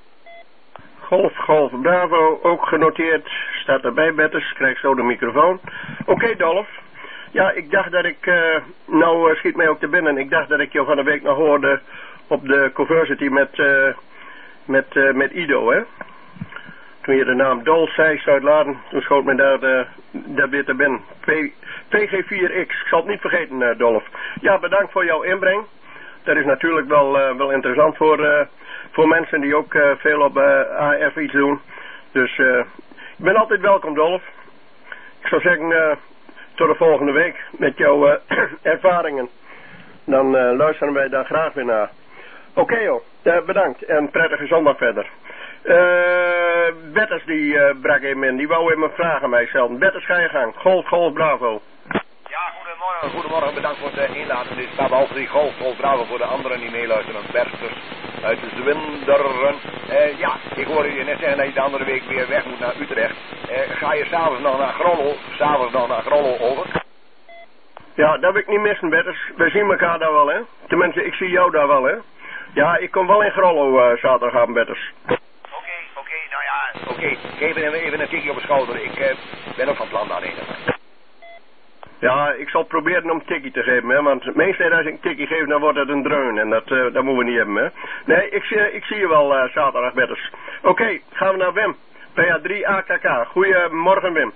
Golf Bravo, ook genoteerd, staat erbij, Betters, krijg zo de microfoon. Oké, Dolf. Ja, ik dacht dat ik, nou schiet mij ook te binnen, ik dacht dat ik jou van de week nog hoorde op de Conversity met Ido, hè. Toen je de naam Dol zei, Zuid-Laren, toen schoot me daar weer te binnen. PG4X, ik zal het niet vergeten, Dolf. Ja, bedankt voor jouw inbreng. Dat is natuurlijk wel interessant voor mensen die ook veel op AF iets doen. Dus je bent altijd welkom, Dolf. Ik zou zeggen, tot de volgende week met jouw ervaringen. Dan luisteren wij daar graag weer naar. Oké, joh, bedankt en prettige zondag verder. Betters die brak even in, die wou even een vraag aan mij stellen. Betters, ga je gang. Golf Bravo. Ja, goedemorgen, bedankt voor de inlating. Dit staat al drie Golf Bravo voor de anderen die meeluisteren. Bersters uit de Zwinderen. Ja, ik hoorde je net zeggen dat je de andere week weer weg moet naar Utrecht. Ga je s'avonds nog naar Grollo over? Ja, dat wil ik niet missen, Betters. We zien elkaar daar wel, hè. Tenminste, ik zie jou daar wel, hè. Ja, ik kom wel in Grollo zaterdagavond, Betters. Oké, geef even een tikje op de schouder. Ik ben ook van plan daarheen. Ja, ik zal proberen om een tikkie te geven, hè. Want meestal als ik een tikkie geef, dan wordt het een dreun. En dat moeten we niet hebben, hè. Nee, ik zie je wel zaterdag, Betters. Oké, gaan we naar Wim. PA3 AKK. Goedemorgen, Wim.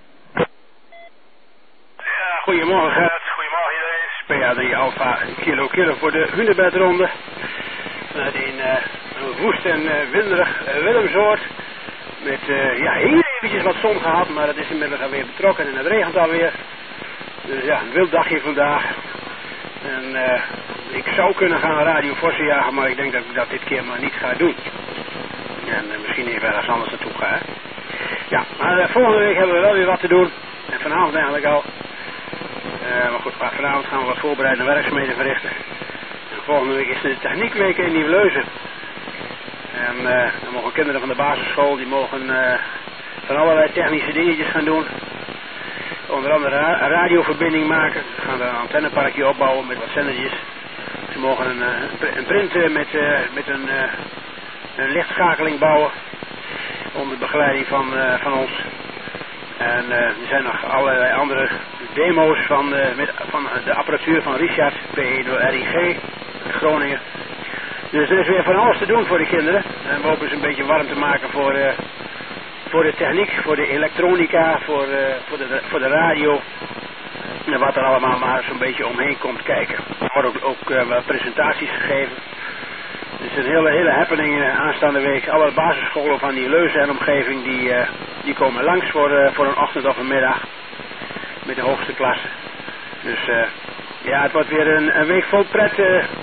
Ja, goedemorgen, Gerrit. Goedemorgen iedereen. PA3 Alpha Kilo voor de Hunebedronde. Met een woest en winderig Willemsoord. Met heel eventjes wat zon gehad, maar het is inmiddels alweer betrokken en het regent alweer. Dus ja, een wild dagje vandaag. En ik zou kunnen gaan Radio Vossen jagen, maar ik denk dat ik dat dit keer maar niet ga doen. En misschien even ergens anders naartoe ga. Hè? Ja, maar volgende week hebben we wel weer wat te doen. En vanavond eigenlijk al. Maar goed, vanavond gaan we wat voorbereidende werkzaamheden verrichten. En volgende week is de techniekweek in Nieuw-Leuzen. En dan mogen kinderen van de basisschool, die mogen van allerlei technische dingetjes gaan doen. Onder andere een radioverbinding maken. Ze gaan er een antenneparkje opbouwen met wat zendertjes. Ze mogen een print met een lichtschakeling bouwen. Onder begeleiding van ons. En er zijn nog allerlei andere demo's van de apparatuur van Richard, P1RIG uit Groningen. Dus er is weer van alles te doen voor de kinderen. En we hopen ze een beetje warm te maken voor de techniek, voor de elektronica, voor de radio. En wat er allemaal maar zo'n beetje omheen komt kijken. Er worden ook wat presentaties gegeven. Het is een hele happening aanstaande week. Alle basisscholen van die Leuzen en omgeving die komen langs voor een ochtend of een middag. Met de hoogste klasse. Dus ja, het wordt weer een week vol pret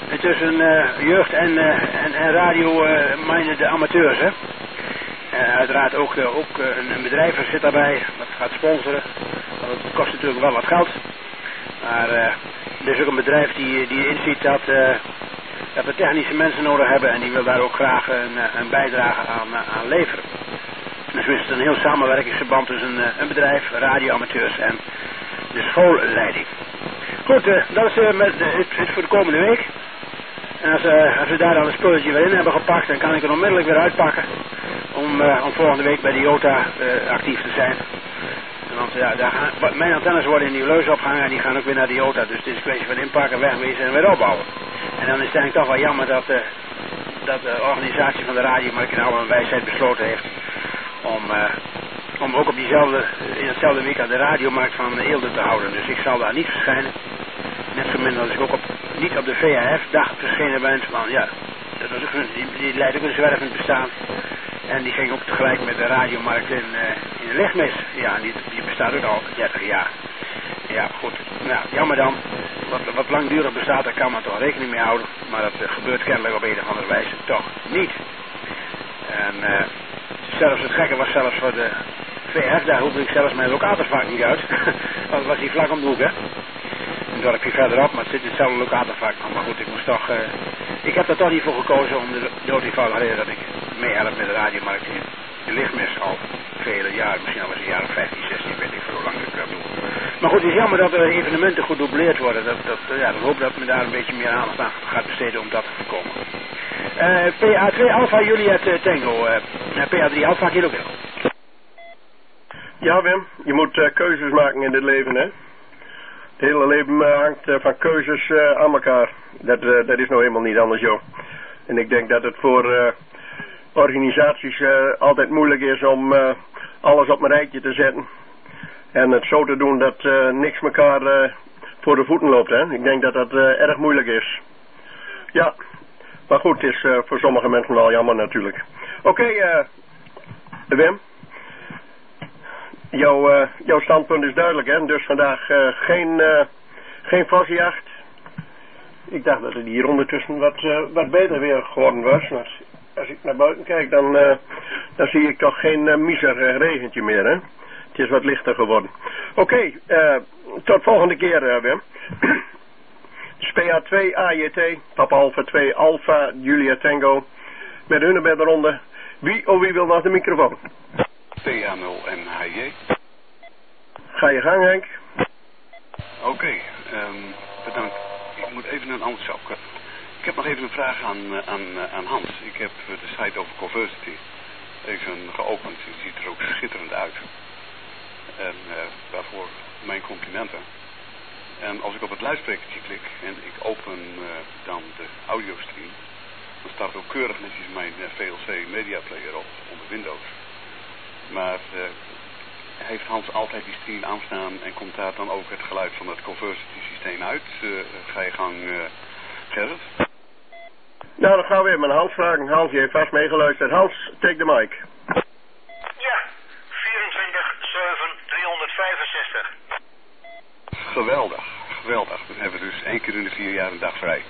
tussen jeugd en radio mijnen de amateurs, hè. Uiteraard ook een bedrijf zit daarbij, dat gaat sponsoren. Dat kost natuurlijk wel wat geld. Maar er is ook een bedrijf die inziet dat we technische mensen nodig hebben en die wil daar ook graag een bijdrage aan leveren. Dus is het een heel samenwerkingsverband tussen een bedrijf, radioamateurs en de schoolleiding. Goed, dat is het voor de komende week. En als we daar dan een spulletje weer in hebben gepakt, dan kan ik het onmiddellijk weer uitpakken om volgende week bij de Jota actief te zijn. Want ja, mijn antennes worden in die leus opgehangen en die gaan ook weer naar de Jota. Dus het is een kwestie van inpakken, wegwezen en weer opbouwen. En dan is het eigenlijk toch wel jammer dat de organisatie van de radiomarkt nou een wijsheid besloten heeft om ook op in hetzelfde week aan de radiomarkt van Eelde te houden. Dus ik zal daar niet verschijnen. Net zo min als ik ook niet op de VHF-dag verschenen ben. Want ja, dat was ook die leidt ook een zwervend bestaan. En die ging ook tegelijk met de radiomarkt in de Legmis. Ja, die bestaat ook al 30 jaar. Ja, goed. Nou, jammer dan. Wat langdurig bestaat, daar kan men toch rekening mee houden. Maar dat gebeurt kennelijk op een of andere wijze toch niet. En zelfs het gekke was zelfs voor de VHF, daar hoefde ik zelfs mijn locatorvak niet uit. Want was die vlak om de hoek, hè. Een dorpje verderop, maar het zit in hetzelfde locatorvak. Maar goed, ik moest toch... ik heb er toch niet voor gekozen om de doodeenvoudige reden dat ik meehelp met de radiomarkt in Lichtmis al vele jaren, misschien al eens een jaar of 15, 16, weet ik veel hoe lang ik dat doe. Maar goed, het is jammer dat de evenementen gedubleerd worden. Ik hoop dat men daar een beetje meer aandacht aan gaat besteden om dat te voorkomen. PA2 Alpha Juliet Tango, PA3 Alpha Kilo Kilo. Ja, Wim, je moet keuzes maken in dit leven, hè. Het hele leven hangt van keuzes aan elkaar. Dat is nou helemaal niet anders, joh. En ik denk dat het voor organisaties altijd moeilijk is om alles op een rijtje te zetten. En het zo te doen dat niks elkaar voor de voeten loopt, hè. Ik denk dat dat erg moeilijk is. Ja, maar goed, het is voor sommige mensen wel jammer natuurlijk. Oké, Wim. Jouw standpunt is duidelijk, hè? Dus vandaag geen vossenjacht. Ik dacht dat het hier ondertussen wat beter weer geworden was. Maar als ik naar buiten kijk, dan zie ik toch geen miser regentje meer, hè? Het is wat lichter geworden. Oké, tot volgende keer, Wim. PA2 AJT, Papa Alpha 2 Alpha Julia Tango. Met hun bij de ronde. Wie wil nog de microfoon? PA0 en HJ. Ga je gang, Henk. Oké, bedankt. Ik moet even een ander zoeken. Ik heb nog even een vraag aan Hans. Ik heb de site over Conversity even geopend. Het ziet er ook schitterend uit. En daarvoor mijn complimenten. En als ik op het luidsprekertje klik en ik open dan de audiostream, dan start ook keurig netjes mijn VLC Media Player op onder Windows. Maar heeft Hans altijd die stream aanstaan en komt daar dan ook het geluid van het Conversity systeem uit? Ga je gang, Gerrit? Nou, dan gaan we even aan Hans vragen. Hans, je heeft vast meegeluisterd. Hans, take the mic. Ja, 24/7/365. Geweldig, geweldig. Dan hebben we dus 1 keer in de 4 jaar een dag vrij.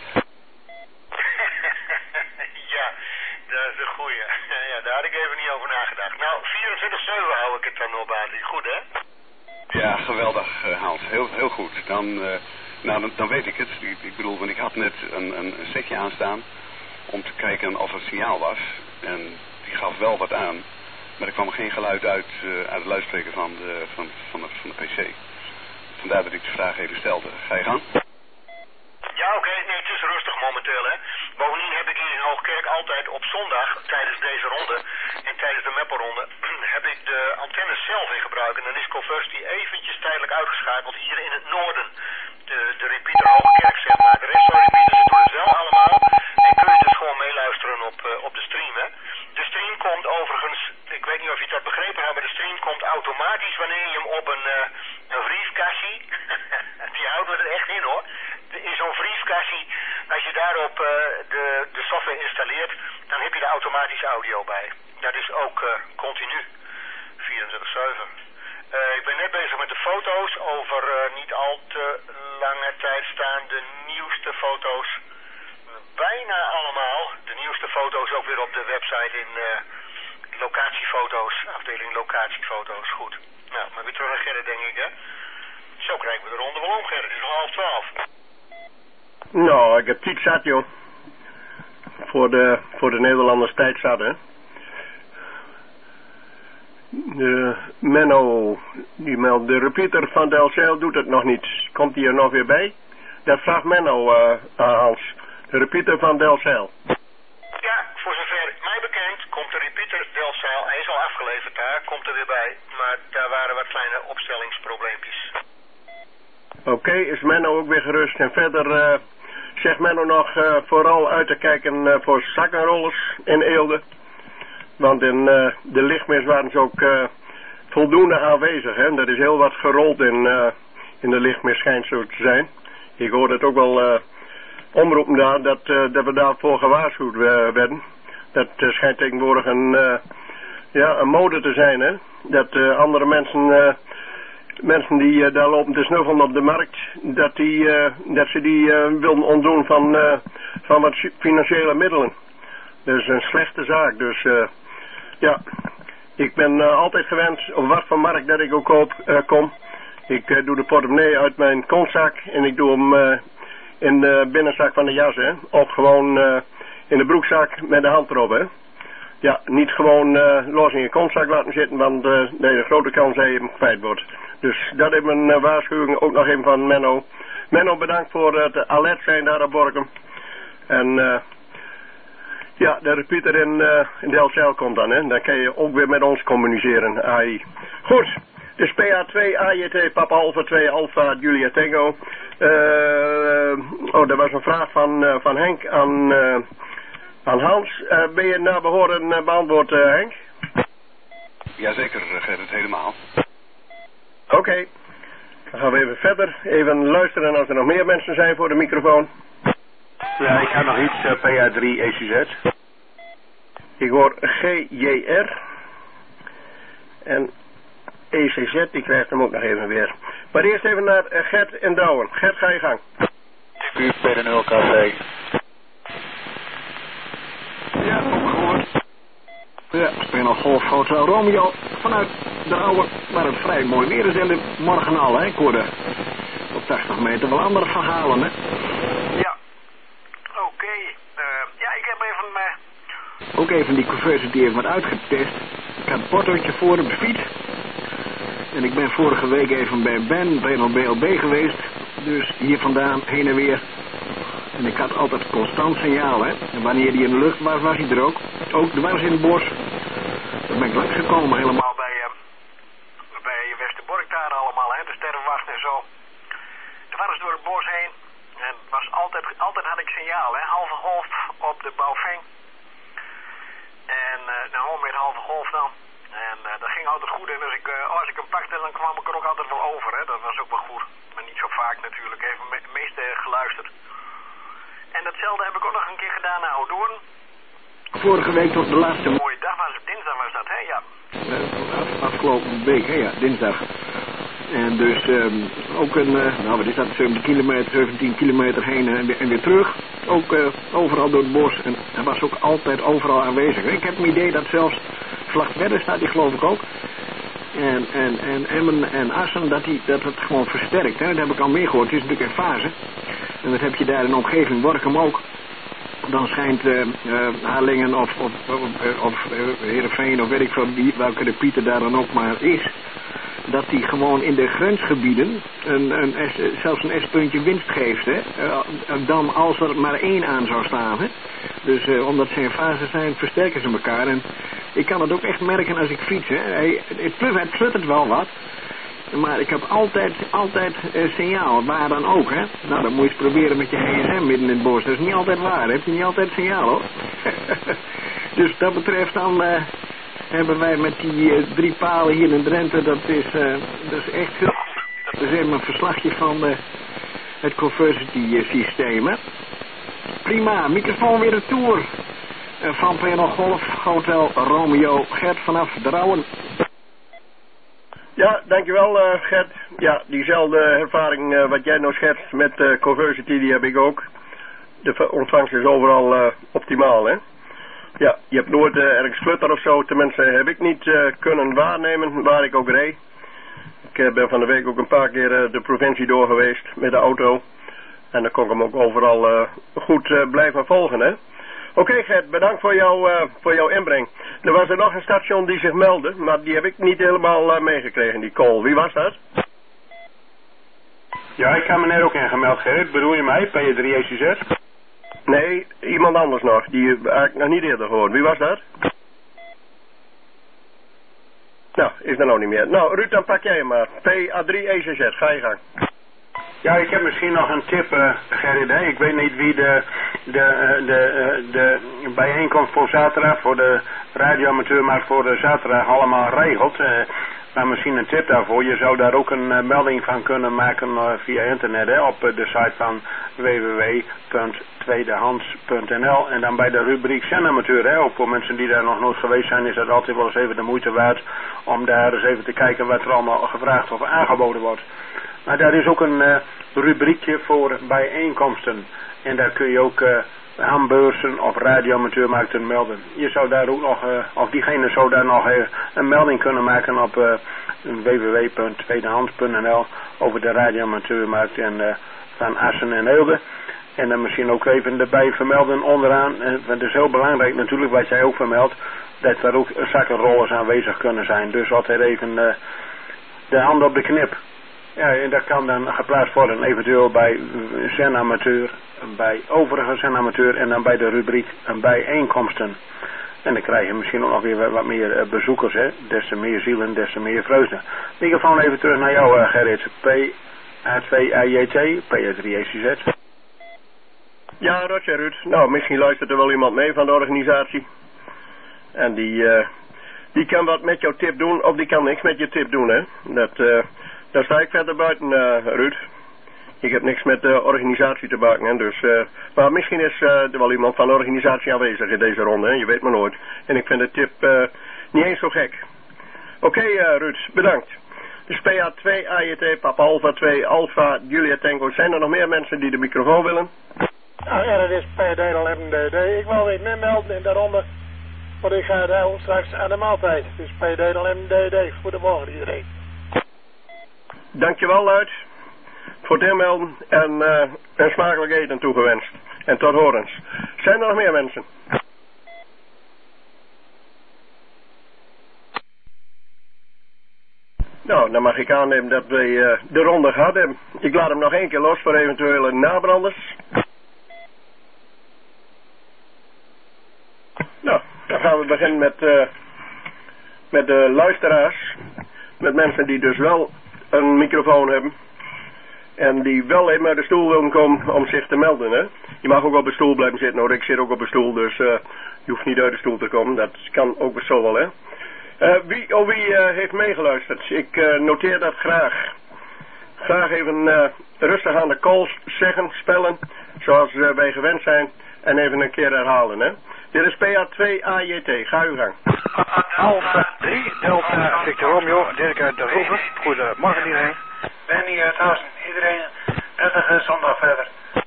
Ja, dat is een goeie. Ja, daar had ik even niet over nagedacht. Nou, 24/7 hou ik het dan op aan. Goed, hè? Ja, geweldig, Hans. Heel goed. Dan weet ik het. Ik bedoel, want ik had net een setje aanstaan om te kijken of er signaal was. En die gaf wel wat aan. Maar er kwam geen geluid uit het luidspreker van de PC. Vandaar dat ik de vraag even stelde. Ga je gang? Ja, oké. Nee, het is rustig momenteel, hè. Bovendien heb ik hier in Hoogkerk altijd op zondag, tijdens deze ronde en tijdens de mapperronde, heb ik de antennes zelf in gebruik. En dan is Conversity eventjes tijdelijk uitgeschakeld hier in het noorden. De repeater Hoogkerk, zeg maar. De rest van de repeaters doen het wel allemaal. En kun je dus gewoon meeluisteren op de stream, hè. De stream komt overigens, ik weet niet of je dat begrepen hebt, maar de stream komt automatisch wanneer je hem op een briefkassie, die houden we er echt in, hoor. In zo'n briefkassie, als je daarop de software installeert, dan heb je de automatische audio bij. Dat is ook continu, 24/7. Ik ben net bezig met de foto's. Over niet al te lange tijd staan de nieuwste foto's bijna allemaal. De nieuwste foto's ook weer op de website in locatiefoto's, afdeling locatiefoto's. Goed. Nou, maar weer terug naar Gerrit, denk ik, hè. Zo krijgen we de ronde wel om, Gerrit. Het is nog 11:30. Nou, ik heb tijd zat, joh. Voor de Nederlanders tijd zat, hè. Menno, die meldt, de repeater van Delcel doet het nog niet. Komt hij er nog weer bij? Dat vraagt Menno aan Hans. De repeater van Delcel. Ja, voor zover mij bekend komt de repeater Delcel. Hij is al afgeleverd daar, komt er weer bij. Maar daar waren wat kleine opstellingsprobleempjes. Oké, is Menno ook weer gerust. En verder zegt Menno nog vooral uit te kijken voor zakkenrollers in Eelde. Want in de lichtmis waren ze ook voldoende aanwezig. Hè? Dat is heel wat gerold in de lichtmis, schijnt zo te zijn. Ik hoorde het ook wel omroepen daar dat we daarvoor gewaarschuwd werden. Dat schijnt tegenwoordig een mode te zijn. Hè? Dat andere mensen die daar lopen te snuffelen op de markt, dat ze die wilden ontdoen van wat financiële middelen. Dat is een slechte zaak. Dus ja, ik ben altijd gewend, op wat voor markt dat ik ook kom. Ik doe de portemonnee uit mijn kontzak en ik doe hem in de binnenzak van de jas, hè. Of gewoon in de broekzak met de hand erop, hè. Ja, niet gewoon los in je kontzak laten zitten, want er is een grote kans dat je hem kwijt wordt. Dus dat is mijn waarschuwing ook nog even van Menno. Menno, bedankt voor het alert zijn daar op Borkum. En ja, de repeater in Delcel komt dan, hè. Dan kan je ook weer met ons communiceren, AI. Goed, dus PA2, AJT, Papa Alpha 2, Alpha, Julia Tango. Dat was een vraag van Henk aan Hans. Ben je naar behoren beantwoord, Henk? Jazeker, Gerrit, helemaal. Oké. Dan gaan we even verder. Even luisteren als er nog meer mensen zijn voor de microfoon. Ja, ik ga nog iets, PA3 ECZ. Ik hoor GJR. En ECZ, die krijgt hem ook nog even weer. Maar eerst even naar Gert en Douwen. Gert, ga je gang. P0 KV. Ja, ook gehoord. Ja, Spinal Golf Hotel Romeo vanuit de oude, waar het vrij mooi weer is en morgen al, hè. Ik hoorde op 80 meter wel andere verhalen, hè. Ja, oké. Ja, ik heb even... Ook even die conversie die even wat uitgetest. Ik had een portootje voor op de fiets. En ik ben vorige week even bij Ben BLB geweest. Dus hier vandaan, heen en weer. En ik had altijd constant signaal, hè. En wanneer die in de lucht was, was hij er ook. Ook de was in het bos. Daar ben ik langs gekomen helemaal. Bij Westerbork daar allemaal, hè. De sterrenwacht en zo. Toen waren ze door het bos heen. En het was altijd had ik signaal, hè. Halve golf op de Bauving. En gewoon met halve golf dan. En dat ging altijd goed. En als ik hem pakte, dan kwam ik er ook altijd wel over, hè. Dat was ook wel goed. Maar niet zo vaak natuurlijk. Even meest geluisterd. En datzelfde heb ik ook nog een keer gedaan naar Oudoorn. Vorige week tot de laatste... Mooie dag was het, dinsdag was dat, hè, ja. Afgelopen week, hè, ja, dinsdag. En dus ook wat is dat, 17 kilometer heen en weer terug. Ook overal door het bos. En hij was ook altijd overal aanwezig. Ik heb een idee dat zelfs Vlagtwedde staat, die geloof ik ook. En Emmen en Assen, dat het gewoon versterkt. Hè? Dat heb ik al meer gehoord. Het is natuurlijk een fase. En dat heb je daar in de omgeving, Borkum ook. Dan schijnt Harlingen of Heerenveen of weet ik veel welke de Pieter daar dan ook maar is. Dat die gewoon in de grensgebieden zelfs een S-puntje winst geeft. Hè? Dan als er maar één aan zou staan. Hè? Dus omdat ze in fase zijn, versterken ze elkaar. En ik kan het ook echt merken als ik fiets. Hè? Hij fluttert wel wat. Maar ik heb altijd signaal, waar dan ook, hè. Nou, dan moet je eens proberen met je gsm midden in het bos. Dat is niet altijd waar, heb je niet altijd signaal, hoor. Dus dat betreft dan hebben wij met die 3 palen hier in Drenthe, dat is echt heel goed. Dat is even een verslagje van het conversity systeem, hè. Prima, microfoon weer de tour van P&O Golf Hotel Romeo, Gert vanaf de Rouwen. Ja, dankjewel Gert. Ja, diezelfde ervaring wat jij nou schetst met Conversity, die heb ik ook. de ontvangst is overal optimaal, hè? Ja, je hebt nooit ergens flutter of zo, tenminste heb ik niet kunnen waarnemen waar ik ook reed. Ik ben van de week ook een paar keer de provincie door geweest met de auto. En dan kon ik hem ook overal goed blijven volgen, hè? Oké, Gert, bedankt voor jouw inbreng. Er was er nog een station die zich meldde, maar die heb ik niet helemaal meegekregen, die call. Wie was dat? Ja, ik heb me net ook ingemeld, Gerrit. Bedoel je mij, P3ECZ? Nee, iemand anders nog. Die heb ik nog niet eerder gehoord. Wie was dat? Nou, is er nou niet meer. Nou, Ruud, dan pak jij hem maar. PA3ECZ, ga je gang. Ja, ik heb misschien nog een tip, Gerrit. Hè? Ik weet niet wie de bijeenkomst voor zaterdag, voor de radioamateurmarkt voor de zaterdag allemaal regelt. Maar misschien een tip daarvoor. Je zou daar ook een melding van kunnen maken via internet, hè, op de site van www.tweedehands.nl en dan bij de rubriek zendamateur. Hè. Ook voor mensen die daar nog nooit geweest zijn is dat altijd wel eens even de moeite waard om daar eens even te kijken wat er allemaal gevraagd of aangeboden wordt. Maar daar is ook een rubriekje voor bijeenkomsten. En daar kun je ook aan beurzen of radioamateurmarkten melden. Je zou daar ook nog, of diegene zou daar nog een melding kunnen maken op www.tweedehands.nl over de radioamateurmarkt en van Assen en Eelde. En dan misschien ook even erbij vermelden onderaan, want het is heel belangrijk natuurlijk wat jij ook vermeldt, dat er ook zakkenrollers aanwezig kunnen zijn. Dus altijd even de hand op de knip. Ja, en dat kan dan geplaatst worden eventueel bij zendamateur, bij overige zendamateur en dan bij de rubriek bijeenkomsten. En dan krijg je misschien ook nog weer wat meer bezoekers, hè. Des te meer zielen, des te meer vreugde. Microfoon even terug naar jou, Gerrit. PA2AJT, PA3ECZ. Ja, Roger, Ruud. Nou, misschien luistert er wel iemand mee van de organisatie. En die kan wat met jouw tip doen, of die kan niks met je tip doen, hè. Daar sta ik verder buiten, Ruud. Ik heb niks met de organisatie te maken, hè, dus... maar misschien is er wel iemand van de organisatie aanwezig in deze ronde, hè. Je weet maar nooit. En ik vind de tip niet eens zo gek. Oké, Ruud, bedankt. Dus PA2, AJT, Papa Alpha 2, Alpha, Julia Tango. Zijn er nog meer mensen die de microfoon willen? Nou ja, dat is PD11DD. Ik wil niet meer melden in de ronde. Want ik ga daar straks aan de maaltijd. Dus PD11DD voor de morgen iedereen. Dankjewel, Luid, voor het inmelden en een smakelijk eten toegewenst. En tot horens. Zijn er nog meer mensen? Nou, dan mag ik aannemen dat wij de ronde gehad hebben. Ik laat hem nog één keer los voor eventuele nabranders. Nou, dan gaan we beginnen met de luisteraars. Met mensen die dus wel een microfoon hebben. En die wel even uit de stoel willen komen om zich te melden, hè. Je mag ook op de stoel blijven zitten, hoor. Ik zit ook op de stoel, dus je hoeft niet uit de stoel te komen. Dat kan ook zo wel, hè. Wie heeft meegeluisterd? Ik noteer dat graag. Graag even rustig aan de calls zeggen, spellen, zoals wij gewend zijn. En even een keer herhalen, hè. Dit is PA2 AJT. Ga uw gang. Alpha 3 Delta Victor Romeo, Dirk uit de Roeven. Goedemorgen iedereen. Benny uit Haasen. Iedereen prettige zondag verder.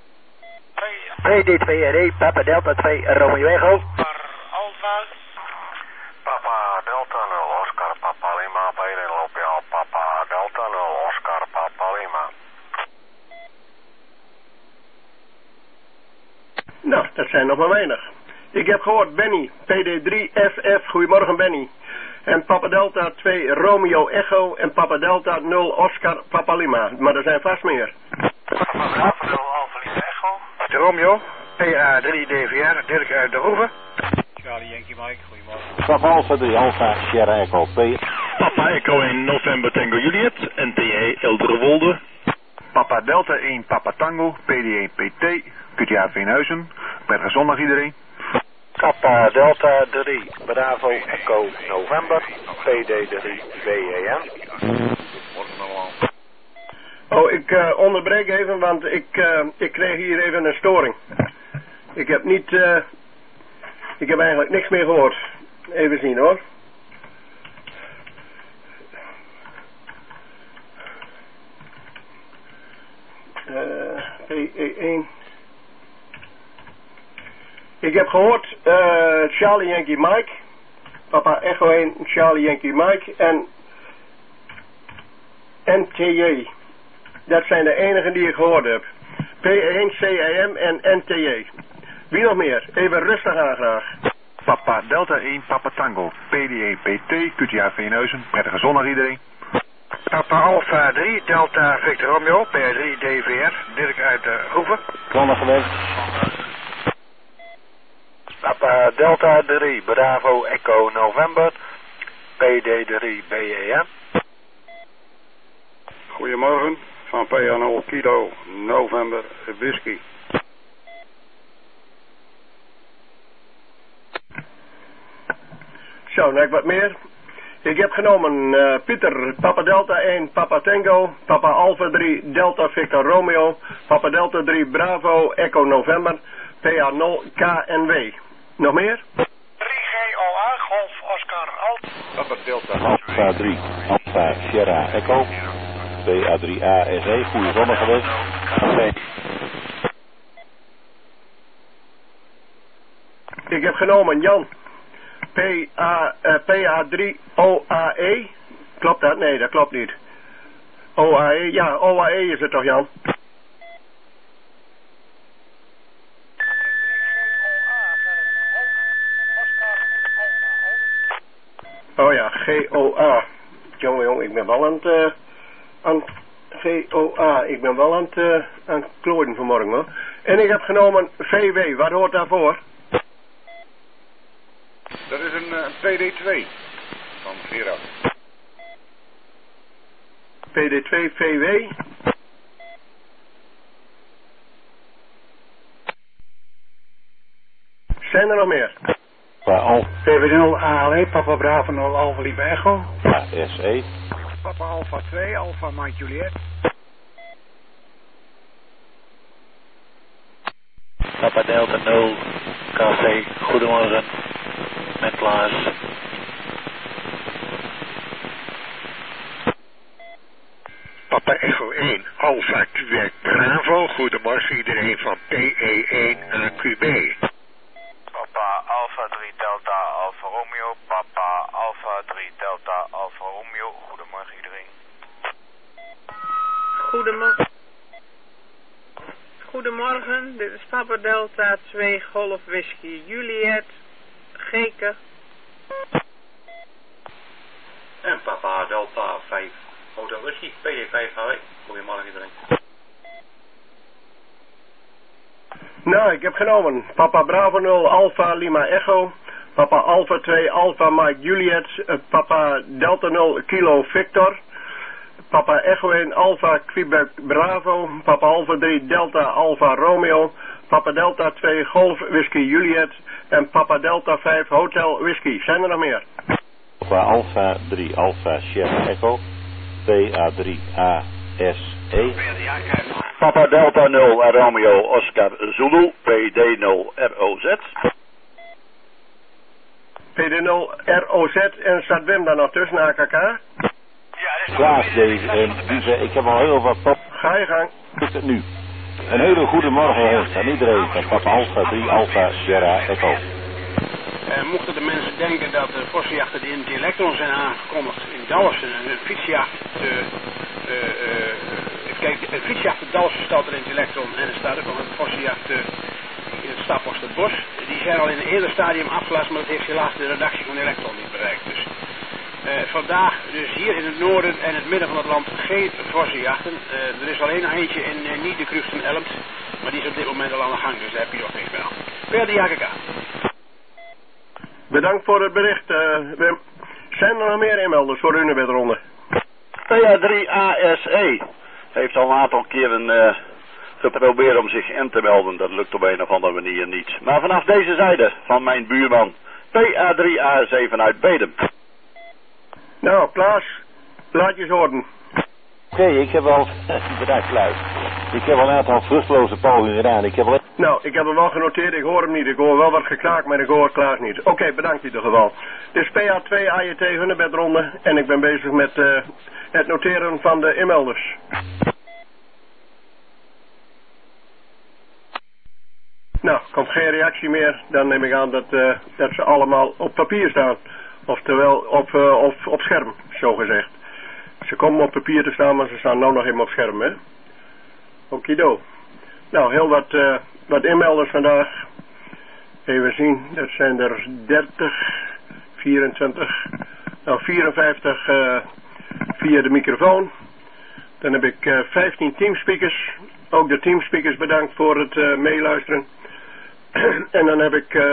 PD2RE, Papa Delta 2 Romeo Echo. Alpha. Papa Delta 0 Oscar Papa Lima, Benen Lopial Papa Delta 0 Oscar Papa Lima. Nou, dat zijn nog maar weinig. Ik heb gehoord Benny, PD3FF, goedemorgen Benny. En Papa Delta 2 Romeo Echo en Papa Delta 0 Oscar Papa Lima. Maar er zijn vast meer. Papa Delta 0 Alpha Lima Echo. De Romeo, PA3 DVR, Dirk uit de Roeven. Charlie Yankee Mike, goedemorgen. Papa Alpha 3 Alpha Sierra Echo P. Papa Echo 1 November Tango Juliet, NTE Elderwolde. Papa Delta 1 Papa Tango, PD1 PT, QTA Veenhuizen. Prettige zondag iedereen. Papa Delta 3 Bravo Echo November, PD3 VEN. Oh, ik onderbreek even, want ik kreeg hier even een storing. Ik heb eigenlijk niks meer gehoord. Even zien hoor. PE1 Ik heb gehoord Charlie Yankee Mike, Papa Echo 1, Charlie Yankee Mike en NTJ. Dat zijn de enigen die ik gehoord heb. P1, CAM en NTJ. Wie nog meer? Even rustig aan graag. Papa Delta 1, Papa Tango, PD1 PT, QTA Veenhuizen. Prettige zondag iedereen. Papa Alpha 3, Delta Victor Romeo, PR3 DVR, Dirk uit de Groeven. Zondag gewenst. Papa Delta 3, Bravo Echo November, PD3 BEM. Goedemorgen, van PA0 Kilo November Whisky. Zo, nou wat meer. Ik heb genomen Pieter, Papa Delta 1, Papa Tango, Papa Alpha 3, Delta Victor Romeo, Papa Delta 3, Bravo, Echo November, PA0, KNW. Nog meer? 3GOA, Golf Oscar Alt. Papa Delta. Alpha 3, Alpha Sierra Echo, PA3A SE, goede zondag geweest. Ik heb genomen Jan. PA3 OAE. Klopt dat? Nee, dat klopt niet. OAE, ja, OAE is het toch, Jan? Oh ja, GOA. Jongen, ik ben wel aan GOA. Ik ben wel aan het klooien vanmorgen, hoor. En ik heb genomen VW. Wat hoort daarvoor? Dat is een PD2 van Vera. PD2 VW. Zijn er nog meer? PV0 ALE, Papa Bravo 0 Alpha Lima Echo. SE. Papa Alpha 2, Alpha Mike Juliet. Papa Delta 0, KC, goedemorgen. Met Klaas. Papa Echo 1, Alpha Quebec Bravo. Goedemorgen iedereen van PE1 AQB. Papa Alpha 3 Delta Alfa Romeo, Papa Alpha 3 Delta Alfa Romeo. Goedemorgen iedereen. Goedemorgen, dit is Papa Delta 2 Golf Whisky Juliet, Geke. En Papa Delta 5 Hotel Whisky, PD5 HW. Goedemorgen iedereen. Nou, ik heb genomen Papa Bravo 0 Alpha Lima Echo, Papa Alpha 2 Alpha Mike Juliet, Papa Delta 0 Kilo Victor, Papa Echo 1 Alpha Quebec Bravo, Papa Alpha 3 Delta Alpha Romeo, Papa Delta 2 Golf Whisky Juliet en Papa Delta 5 Hotel Whisky. Zijn er nog meer? Papa Alpha 3 Alpha Sierra Echo, PA3A SE. Papa Delta 0 Romeo Oscar Zulu, PD0 ROZ. PD0 ROZ en staat Wim daar nog tussen AKK? Klaas deze ik heb al heel wat pap. Ga je gang. Is het nu? Een hele goede morgen aan iedereen van Papa Alpha 3 Alpha Sierra Echo. Mochten de mensen denken dat de vossenjachten die in het Electron zijn aangekondigd in Dalfsen en een fietsjacht een fietsjacht in Dalfsen staat er in het Electron en er staat ook nog een vossenjacht in het Stadpost het Bos. Die zijn al in een eerder stadium afgelast, maar dat heeft helaas de redactie van Electron niet bereikt. Dus vandaag dus hier in het noorden en het midden van het land geen vossenjachten. Er is alleen nog eentje in Niederkrucht en Elmt, maar die is op dit moment al aan de gang, dus daar heb je nog niks meer aan. Per de AKK. Bedankt voor het bericht, Wim. Zijn er nog meer inmelders voor de Hunebedronde? PA3ASE heeft al een aantal keren geprobeerd om zich in te melden. Dat lukt op een of andere manier niet. Maar vanaf deze zijde van mijn buurman PA3A7 uit Bedum. Nou, Klaas, laat je eens horen. Oké, ik heb al bedankt, Kluis. Ik heb al een aantal vruchteloze pogingen gedaan. Nou, ik heb hem wel genoteerd, ik hoor hem niet. Ik hoor wel wat gekraak, maar ik hoor Klaas niet. Oké, bedankt in ieder geval. Dit is PA2 AJT Hunnebedronde en ik ben bezig met het noteren van de inmelders. Nou, Komt geen reactie meer, dan neem ik aan dat ze allemaal op papier staan. Oftewel op scherm, zo gezegd. Ze komen op papier te staan, maar ze staan nou nog even op scherm, hè. Okido. Nou, heel wat inmelders vandaag. Even zien, dat zijn er 30, 24, nou 54 via de microfoon. Dan heb ik 15 teamspeakers. Ook de teamspeakers bedankt voor het meeluisteren. En dan heb ik,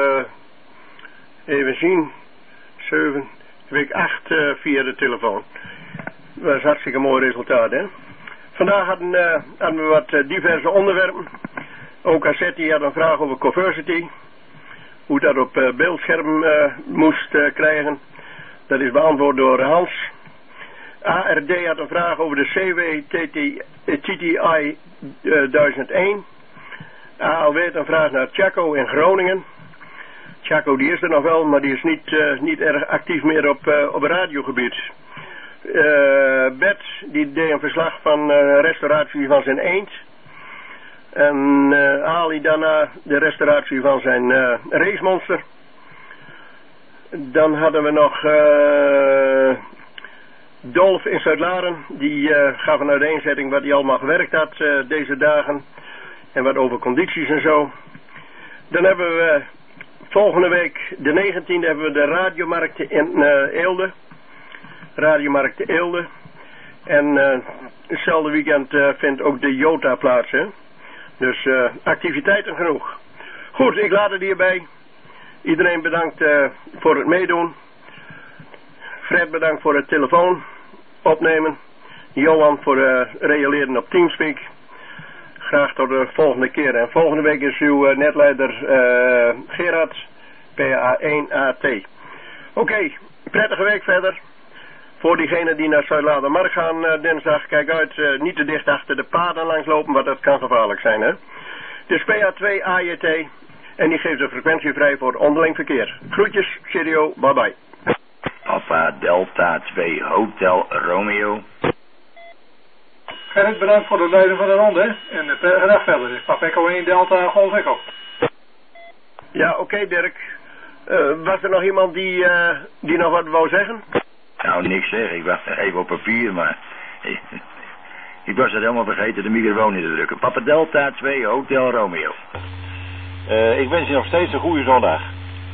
even zien, 7, heb ik 8 via de telefoon. Dat is hartstikke mooi resultaat, hè. Vandaag hadden we wat diverse onderwerpen. Ook Assetti had een vraag over Coversity. Hoe dat op beeldscherm moest krijgen. Dat is beantwoord door Hans. ARD had een vraag over de CW-TTI 1001. ALW had een vraag naar Chaco in Groningen. Chaco die is er nog wel, maar die is niet erg actief meer op radiogebied. Bert die deed een verslag van restauratie van zijn eend. En Ali daarna de restauratie van zijn racemonster. Dan hadden we nog Dolf in Zuid-Laren. Die gaf een uiteenzetting wat hij allemaal gewerkt had deze dagen. En wat over condities en zo. Dan hebben we volgende week de 19e hebben we de radiomarkten in Eelde. Radiomarkt Eelde. En hetzelfde weekend vindt ook de Jota plaats, hè. Dus activiteiten genoeg. Goed, ik laat het hierbij. Iedereen bedankt voor het meedoen. Fred bedankt voor het telefoon opnemen. Johan voor reageren op Teamspeak. Graag tot de volgende keer. En volgende week is uw netleider Gerard, PA1AT. Oké, prettige week verder. Voor diegenen die naar Zuid-Ladermark gaan dinsdag, kijk uit, niet te dicht achter de paden langslopen, want dat kan gevaarlijk zijn, hè. Het is PA2 AJT en die geeft de frequentie vrij voor onderling verkeer. Groetjes, cheerio, bye bye. Alpha Delta 2 Hotel Romeo. Gerrit, bedankt voor de leiding van de ronde, hè. En graag verder. Papa Echo 1 Delta Golf Echo. Ja, oké, Dirk. Was er nog iemand die nog wat wou zeggen? Nou, niks zeg. Ik was even op papier, maar ik was het helemaal vergeten de microfoon in te drukken. Papa Delta 2 Hotel Romeo. Ik wens je nog steeds een goede zondag.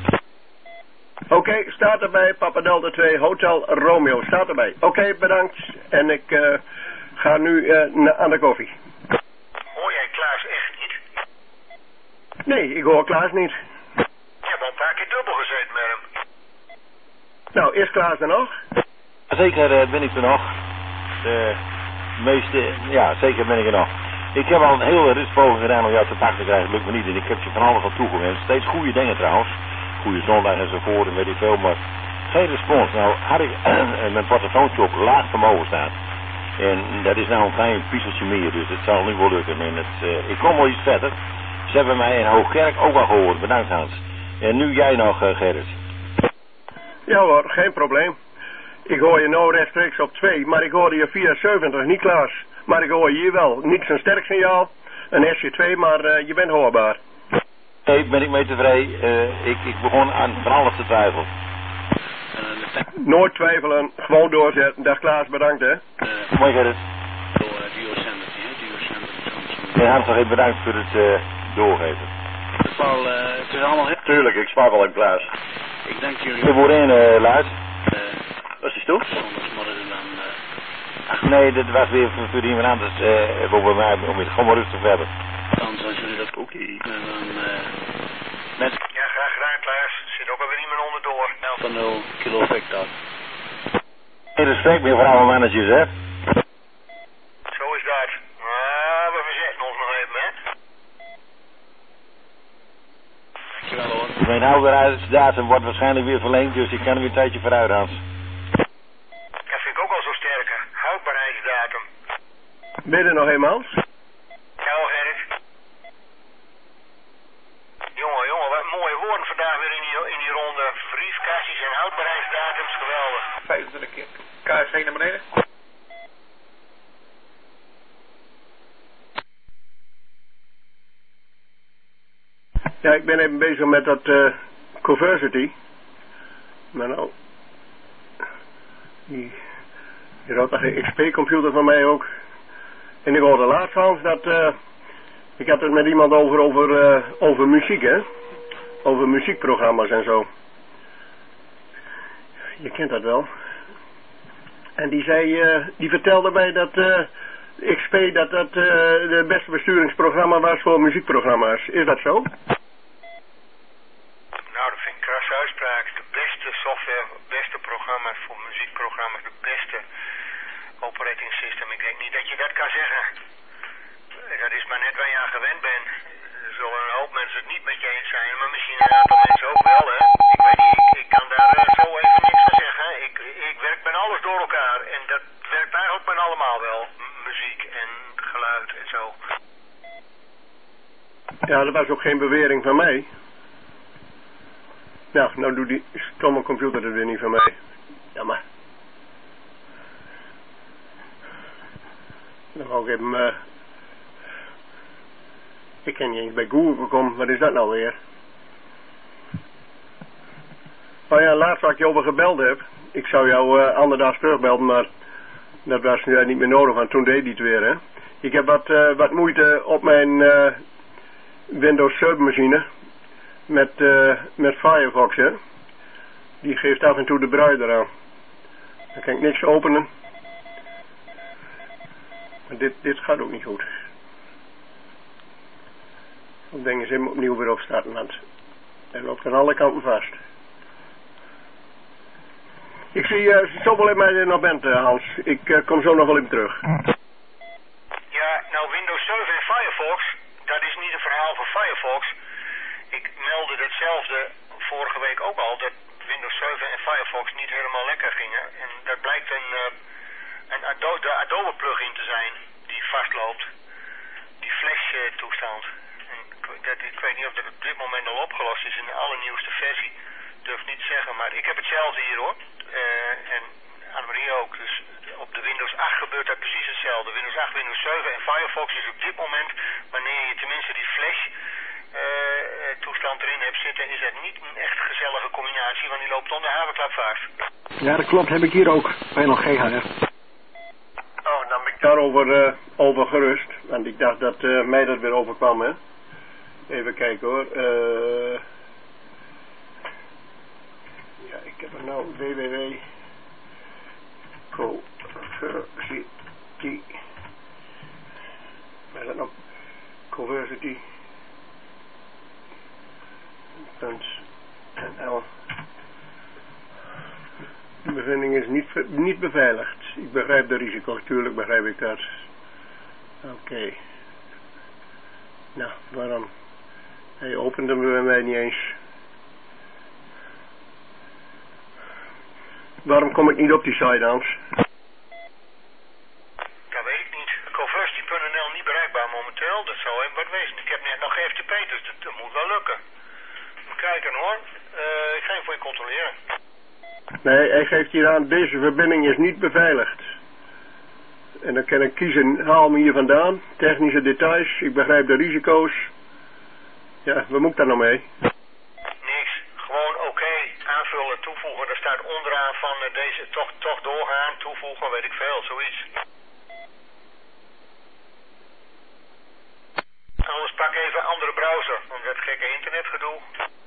Oké, staat erbij. Papa Delta 2 Hotel Romeo. Staat erbij. Oké, bedankt. En ik ga nu aan de koffie. Hoor jij Klaas echt niet? Nee, ik hoor Klaas niet. Ik heb al een paar keer dubbel gezeten met hem. Nou, is Klaas er nog? Zeker ben ik er nog. De meeste, ja, zeker ben ik er nog. Ik heb al een hele rustpoging gedaan om jou te pakken te krijgen, lukt me niet. En ik heb je van alles aan toegewenst. Steeds goede dingen trouwens. Goede zondag enzovoort en weet ik veel, maar geen respons. Nou had ik mijn portofoontje op laag vermogen staan. En dat is nou een klein piezeltje meer, dus het zal nu wel lukken. En ik kom wel iets verder. Ze hebben mij in Hoogkerk ook al gehoord. Bedankt Hans. En nu jij nog, Gerrit. Ja hoor, geen probleem. Ik hoor je nou rechtstreeks op 2, maar ik hoorde je via 70, niet Klaas. Maar ik hoor je hier wel. Niet zo'n sterk signaal, een SC2, maar je bent hoorbaar. Nee, ben ik mee tevreden. Ik begon aan van alles te twijfelen. Nooit twijfelen, gewoon doorzetten. Dag Klaas, bedankt hè. Mooi Gerrit. En Hans, nog even bedankt voor het doorgeven. Paul, het is allemaal heel... Tuurlijk, ik spaar wel een Klaas. Ik denk jullie... De boerin, Luid. Was die stoel? Zondagsmorgen dan... Nee, dit was weer voor iemand anders bij mij om het gewoon maar rustig te hebben. Dan zoals jullie dat... Oké. En dan... met... Ja, graag gedaan Klaas. Zit ook alweer niemand onderdoor. 0 kilo Victor. Geen respect meer voor alle managers, hè? Zo is dat. Maar we verzetten ons nog even, hè. Dankjewel hoor. Mijn houdbaarheidsdatum wordt waarschijnlijk weer verlengd, dus ik kan er weer een tijdje vooruit, Hans. Dat vind ik ook al zo sterk, hè. Houdbaarheidsdatum. Ben je er nog eenmaal? Ja hoor, Gerrit. Jongen, wat mooie woorden vandaag weer in die ronde. Briefkastjes en houdbaarheidsdatums, geweldig. 25 keer. KFC naar beneden. Ja, ik ben even bezig met dat Conversity. Maar nou... Die rottige XP-computer van mij ook. En ik hoorde laatst, Hans, dat... ik had het met iemand over muziek, hè. Over muziekprogramma's en zo. Je kent dat wel. En die zei... die vertelde mij dat... XP dat de beste besturingsprogramma was voor muziekprogramma's. Is dat zo? Nou, dat vind ik een krasse uitspraak. De beste software, beste programma's voor muziekprogramma's, de beste operating system. Ik denk niet dat je dat kan zeggen. Dat is maar net waar je aan gewend bent. Er zullen een hoop mensen het niet met je eens zijn, maar misschien een aantal mensen ook wel, hè. Ik weet niet, ik kan daar zo even niks van zeggen. Ik werk met alles door elkaar en dat werkt eigenlijk met allemaal wel. Muziek en geluid en zo. Ja, dat was ook geen bewering van mij. Nou doet die stomme computer er weer niet van mij. Jammer. Dan wou ik even... ik ken niet eens bij Google gekomen. Wat is dat nou weer? Oh ja, laatst wat ik je over gebeld heb. Ik zou jou anderdags terugbelden, maar... dat was nu niet meer nodig, want toen deed hij het weer, hè. Ik heb wat moeite op mijn Windows 7 machine met Firefox, hè. Die geeft af en toe de brui eraan. Dan kan ik niks openen. Maar dit gaat ook niet goed. Ik denk eens even opnieuw weer opstarten, want hij loopt aan alle kanten vast. Ik zie zo wel in mij nog bent, Hans. Ik kom zo nog wel even terug. Ja, nou Windows 7 en Firefox, dat is niet een verhaal van Firefox. Ik meldde hetzelfde vorige week ook al, dat Windows 7 en Firefox niet helemaal lekker gingen. En dat blijkt de Adobe plugin te zijn die vastloopt. Die Flash toestand. En ik weet niet of dat op dit moment al opgelost is in de allernieuwste versie. Durf niet te zeggen, maar ik heb hetzelfde hier hoor. En Annemarie ook. Dus op de Windows 8 gebeurt dat precies hetzelfde. Windows 8, Windows 7 en Firefox is op dit moment, wanneer je tenminste die Flash toestand erin hebt zitten, is dat niet een echt gezellige combinatie, want die loopt onder haverklap vast. Ja, dat klopt. Heb ik hier ook. Bij nog GHR. Oh, dan ben ik daarover over gerust. Want ik dacht dat mij dat weer overkwam, hè. Even kijken hoor. Ja, ik heb er nou www.Conversity. Waar is dat nou? Conversity.nl. De bevinding is niet beveiligd. Ik begrijp de risico's, tuurlijk begrijp ik dat. Oké. Nou, waarom? Hij opent hem bij mij niet eens. Waarom kom ik niet op die site, Hans? Dat weet ik niet. Conversity.nl niet bereikbaar momenteel. Dat zou even wat wezen. Ik heb net nog geen FTP, dus dat moet wel lukken. Even kijken hoor. Ik ga even voor je controleren. Nee, hij geeft hier aan, deze verbinding is niet beveiligd. En dan kan ik kiezen, haal me hier vandaan. Technische details, ik begrijp de risico's. Ja, wat moet ik daar nou mee? Niks. Gewoon oké. Aanvullen, toevoegen. Er staat onderaan van deze toch doorgaan, toevoegen, weet ik veel, zoiets. Anders pak even een andere browser, want dat gekke internetgedoe.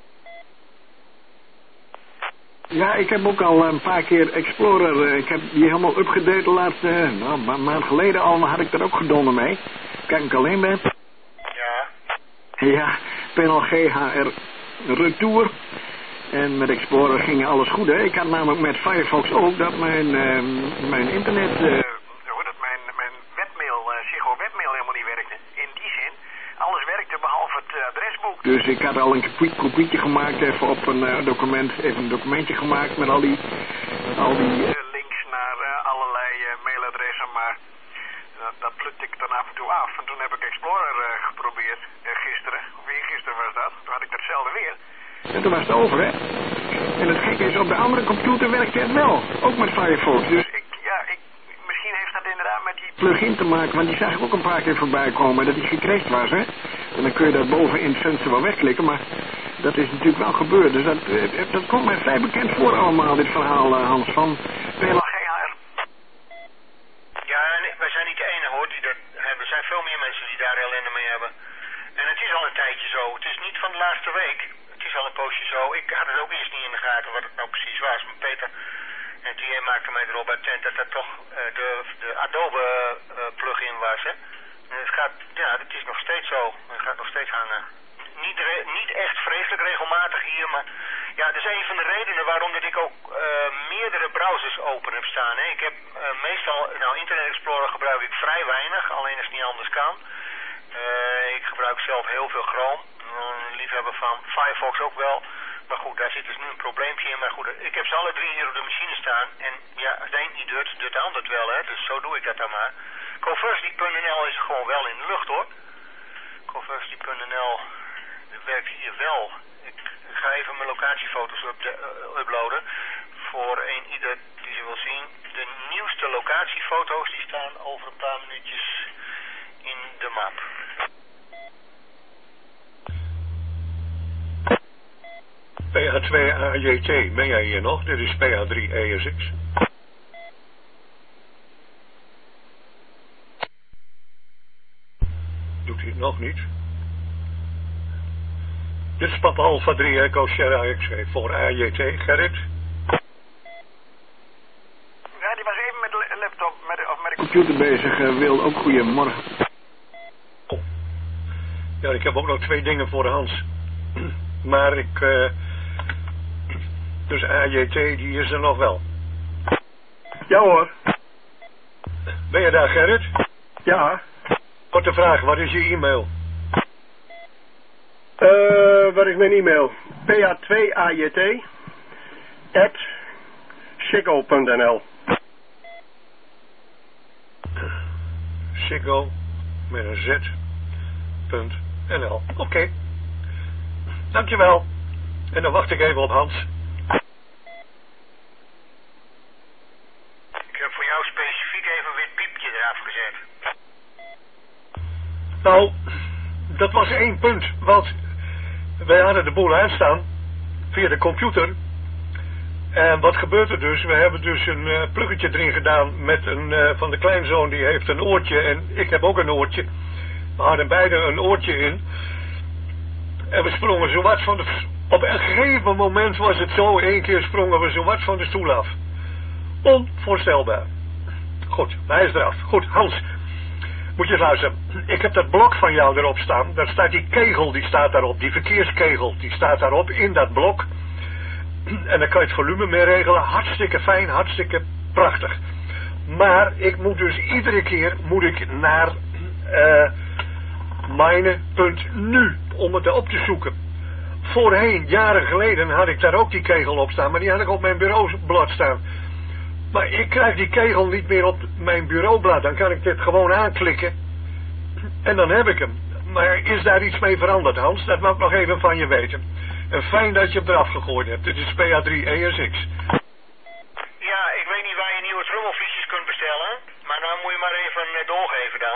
Ja, ik heb ook al een paar keer Explorer. Ik heb die helemaal upgedate de laatste, een maand geleden al, had ik er ook gedonnen mee. Kijk, ik alleen ben. Ja. Ja, panel GHR Retour. En met Explorer ging alles goed, hè. Ik had namelijk met Firefox ook dat mijn internet... Mijn webmail, Ziggo webmail helemaal niet werkte. In die zin, alles werkte behalve het adresboek. Dus ik had al een kopietje gemaakt, even op een document, even een documentje gemaakt met al die links naar allerlei mailadressen, maar dat plukte ik dan af en toe af. En toen heb ik Explorer geprobeerd, gisteren, of eergisteren was dat. Toen had ik datzelfde weer. En toen was het over, hè. En het gekke is, op de andere computer werkte het wel. Ook met Firefox, dus... Misschien heeft dat inderdaad met die plug-in te maken, want die zag ik ook een paar keer voorbij komen, dat die gecrashed was, hè. En dan kun je dat boven in het venster wel wegklikken, maar dat is natuurlijk wel gebeurd. Dus dat komt mij vrij bekend voor allemaal, dit verhaal, Hans, van PLA. Ja, en wij zijn niet de enige hoor die dat hebben. Er zijn veel meer mensen die daar ellende mee hebben. En het is al een tijdje zo. Het is niet van de laatste week. Het is al een poosje zo. Ik had het ook eerst niet in de gaten wat het nou precies was. Maar Peter en die maakte mij erop attent dat dat toch de Adobe plugin was. Hè? En het is nog steeds zo. Het gaat nog steeds hangen. Niet echt vreselijk regelmatig hier, maar ja, dat is een van de redenen waarom dat ik ook meerdere browsers open heb staan. Hè. Ik heb meestal, Internet Explorer gebruik ik vrij weinig, alleen als het niet anders kan. Ik gebruik zelf heel veel Chrome, liefhebber van Firefox ook wel. Maar goed, daar zit dus nu een probleempje in. Maar goed, ik heb ze alle drie hier op de machine staan. En ja, als de een niet doet de ander het wel, hè. Dus zo doe ik dat dan maar. Conversity.nl is gewoon wel in de lucht, hoor. Conversity.nl werkt hier wel. Ik ga even mijn locatiefoto's uploaden. Voor ieder die ze wil zien. De nieuwste locatiefoto's die staan over een paar minuutjes in de map. PH2AJT, ben jij hier nog? Dit is PH3ESX. Doet hij het nog niet? Dit is Papa Alpha 3 Echo Sierra X-ray voor AJT. Gerrit? Ja, die was even met de laptop, met de Computer bezig, Wil, ook goedemorgen. Oh. Ja, ik heb ook nog 2 dingen voor Hans. Maar dus AJT, die is er nog wel. Ja hoor. Ben je daar, Gerrit? Ja. Korte vraag, wat is je e-mail? Wat is mijn e-mail? pa2ajt @siggo.nl. Siggo met een z.nl. Oké. Dankjewel. En dan wacht ik even op Hans. Ik heb voor jou specifiek even een wit piepje eraf gezet. Nou, dat was 1 punt, want wij hadden de boel aanstaan via de computer. En wat gebeurt er dus? We hebben dus een pluggetje erin gedaan met een van de kleinzoon, die heeft een oortje en ik heb ook een oortje. We hadden beide een oortje in. En we sprongen zowat van de... Op een gegeven moment was het zo, 1 keer sprongen we zowat van de stoel af. Onvoorstelbaar. Goed, hij is eraf. Goed, Hans, moet je luisteren. Ik heb dat blok van jou erop staan. Daar staat die kegel, die staat daarop. Die verkeerskegel, die staat daarop in dat blok. En dan kan je het volume mee regelen. Hartstikke fijn, hartstikke prachtig. Maar ik moet dus iedere keer naar mijne.nu om het op te zoeken. Voorheen, jaren geleden, had ik daar ook die kegel op staan. Maar die had ik op mijn bureaublad staan. Maar ik krijg die kegel niet meer op mijn bureaublad. Dan kan ik dit gewoon aanklikken. En dan heb ik hem. Maar is daar iets mee veranderd, Hans? Dat mag ik nog even van je weten. En fijn dat je hem eraf gegooid hebt. Dit is PH3ESX. Ja, ik weet niet waar je nieuwe trommelvliesjes kunt bestellen. Maar dan moet je maar even doorgeven dan.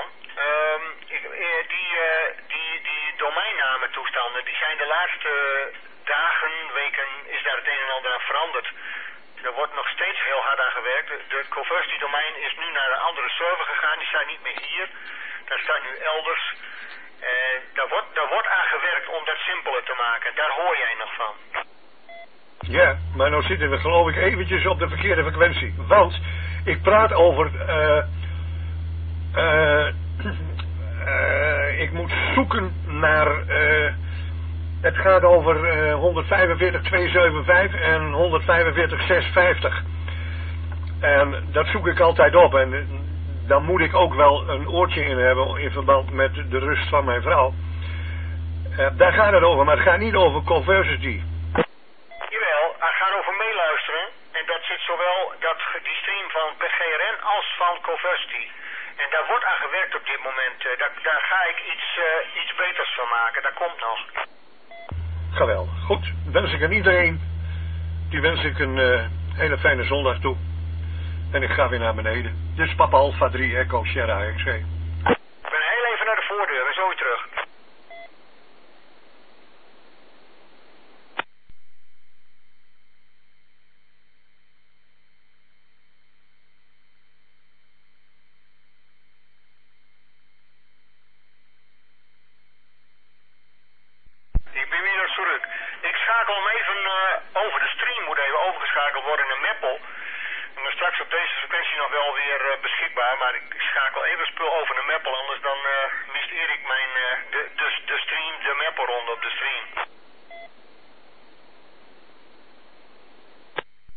Die domeinnamen toestanden, die zijn de laatste dagen, weken, is daar het een en ander aan veranderd. Er wordt nog steeds heel hard aan gewerkt. De Conversity domein is nu naar een andere server gegaan. Die staat niet meer hier. Daar staat nu elders. Daar wordt aan gewerkt om dat simpeler te maken. Daar hoor jij nog van. Ja, maar nou zitten we geloof ik eventjes op de verkeerde frequentie. Want ik praat over... ik moet zoeken naar... het gaat over 145.275 en 145.650. En dat zoek ik altijd op. En dan moet ik ook wel een oortje in hebben in verband met de rust van mijn vrouw. Daar gaat het over, maar het gaat niet over Conversity. Jawel, het gaat over meeluisteren. En dat zit zowel die stream van PGRN als van Conversity. En daar wordt aan gewerkt op dit moment. Daar ga ik iets beters van maken. Dat komt nog. Geweldig. Goed, wens ik aan iedereen. Die wens ik een hele fijne zondag toe. En ik ga weer naar beneden. Dit is Papa Alpha 3 Echo Sierra XC. Ik ben heel even naar de voordeur en zo weer terug. Ik ben weer terug. Ik schakel hem even over de stream, moet even overgeschakeld worden naar Meppel. En dan straks op deze frequentie nog wel weer beschikbaar, maar ik schakel even spul over naar Meppel, anders dan mist Erik mijn, de stream, de Meppel ronde op de stream.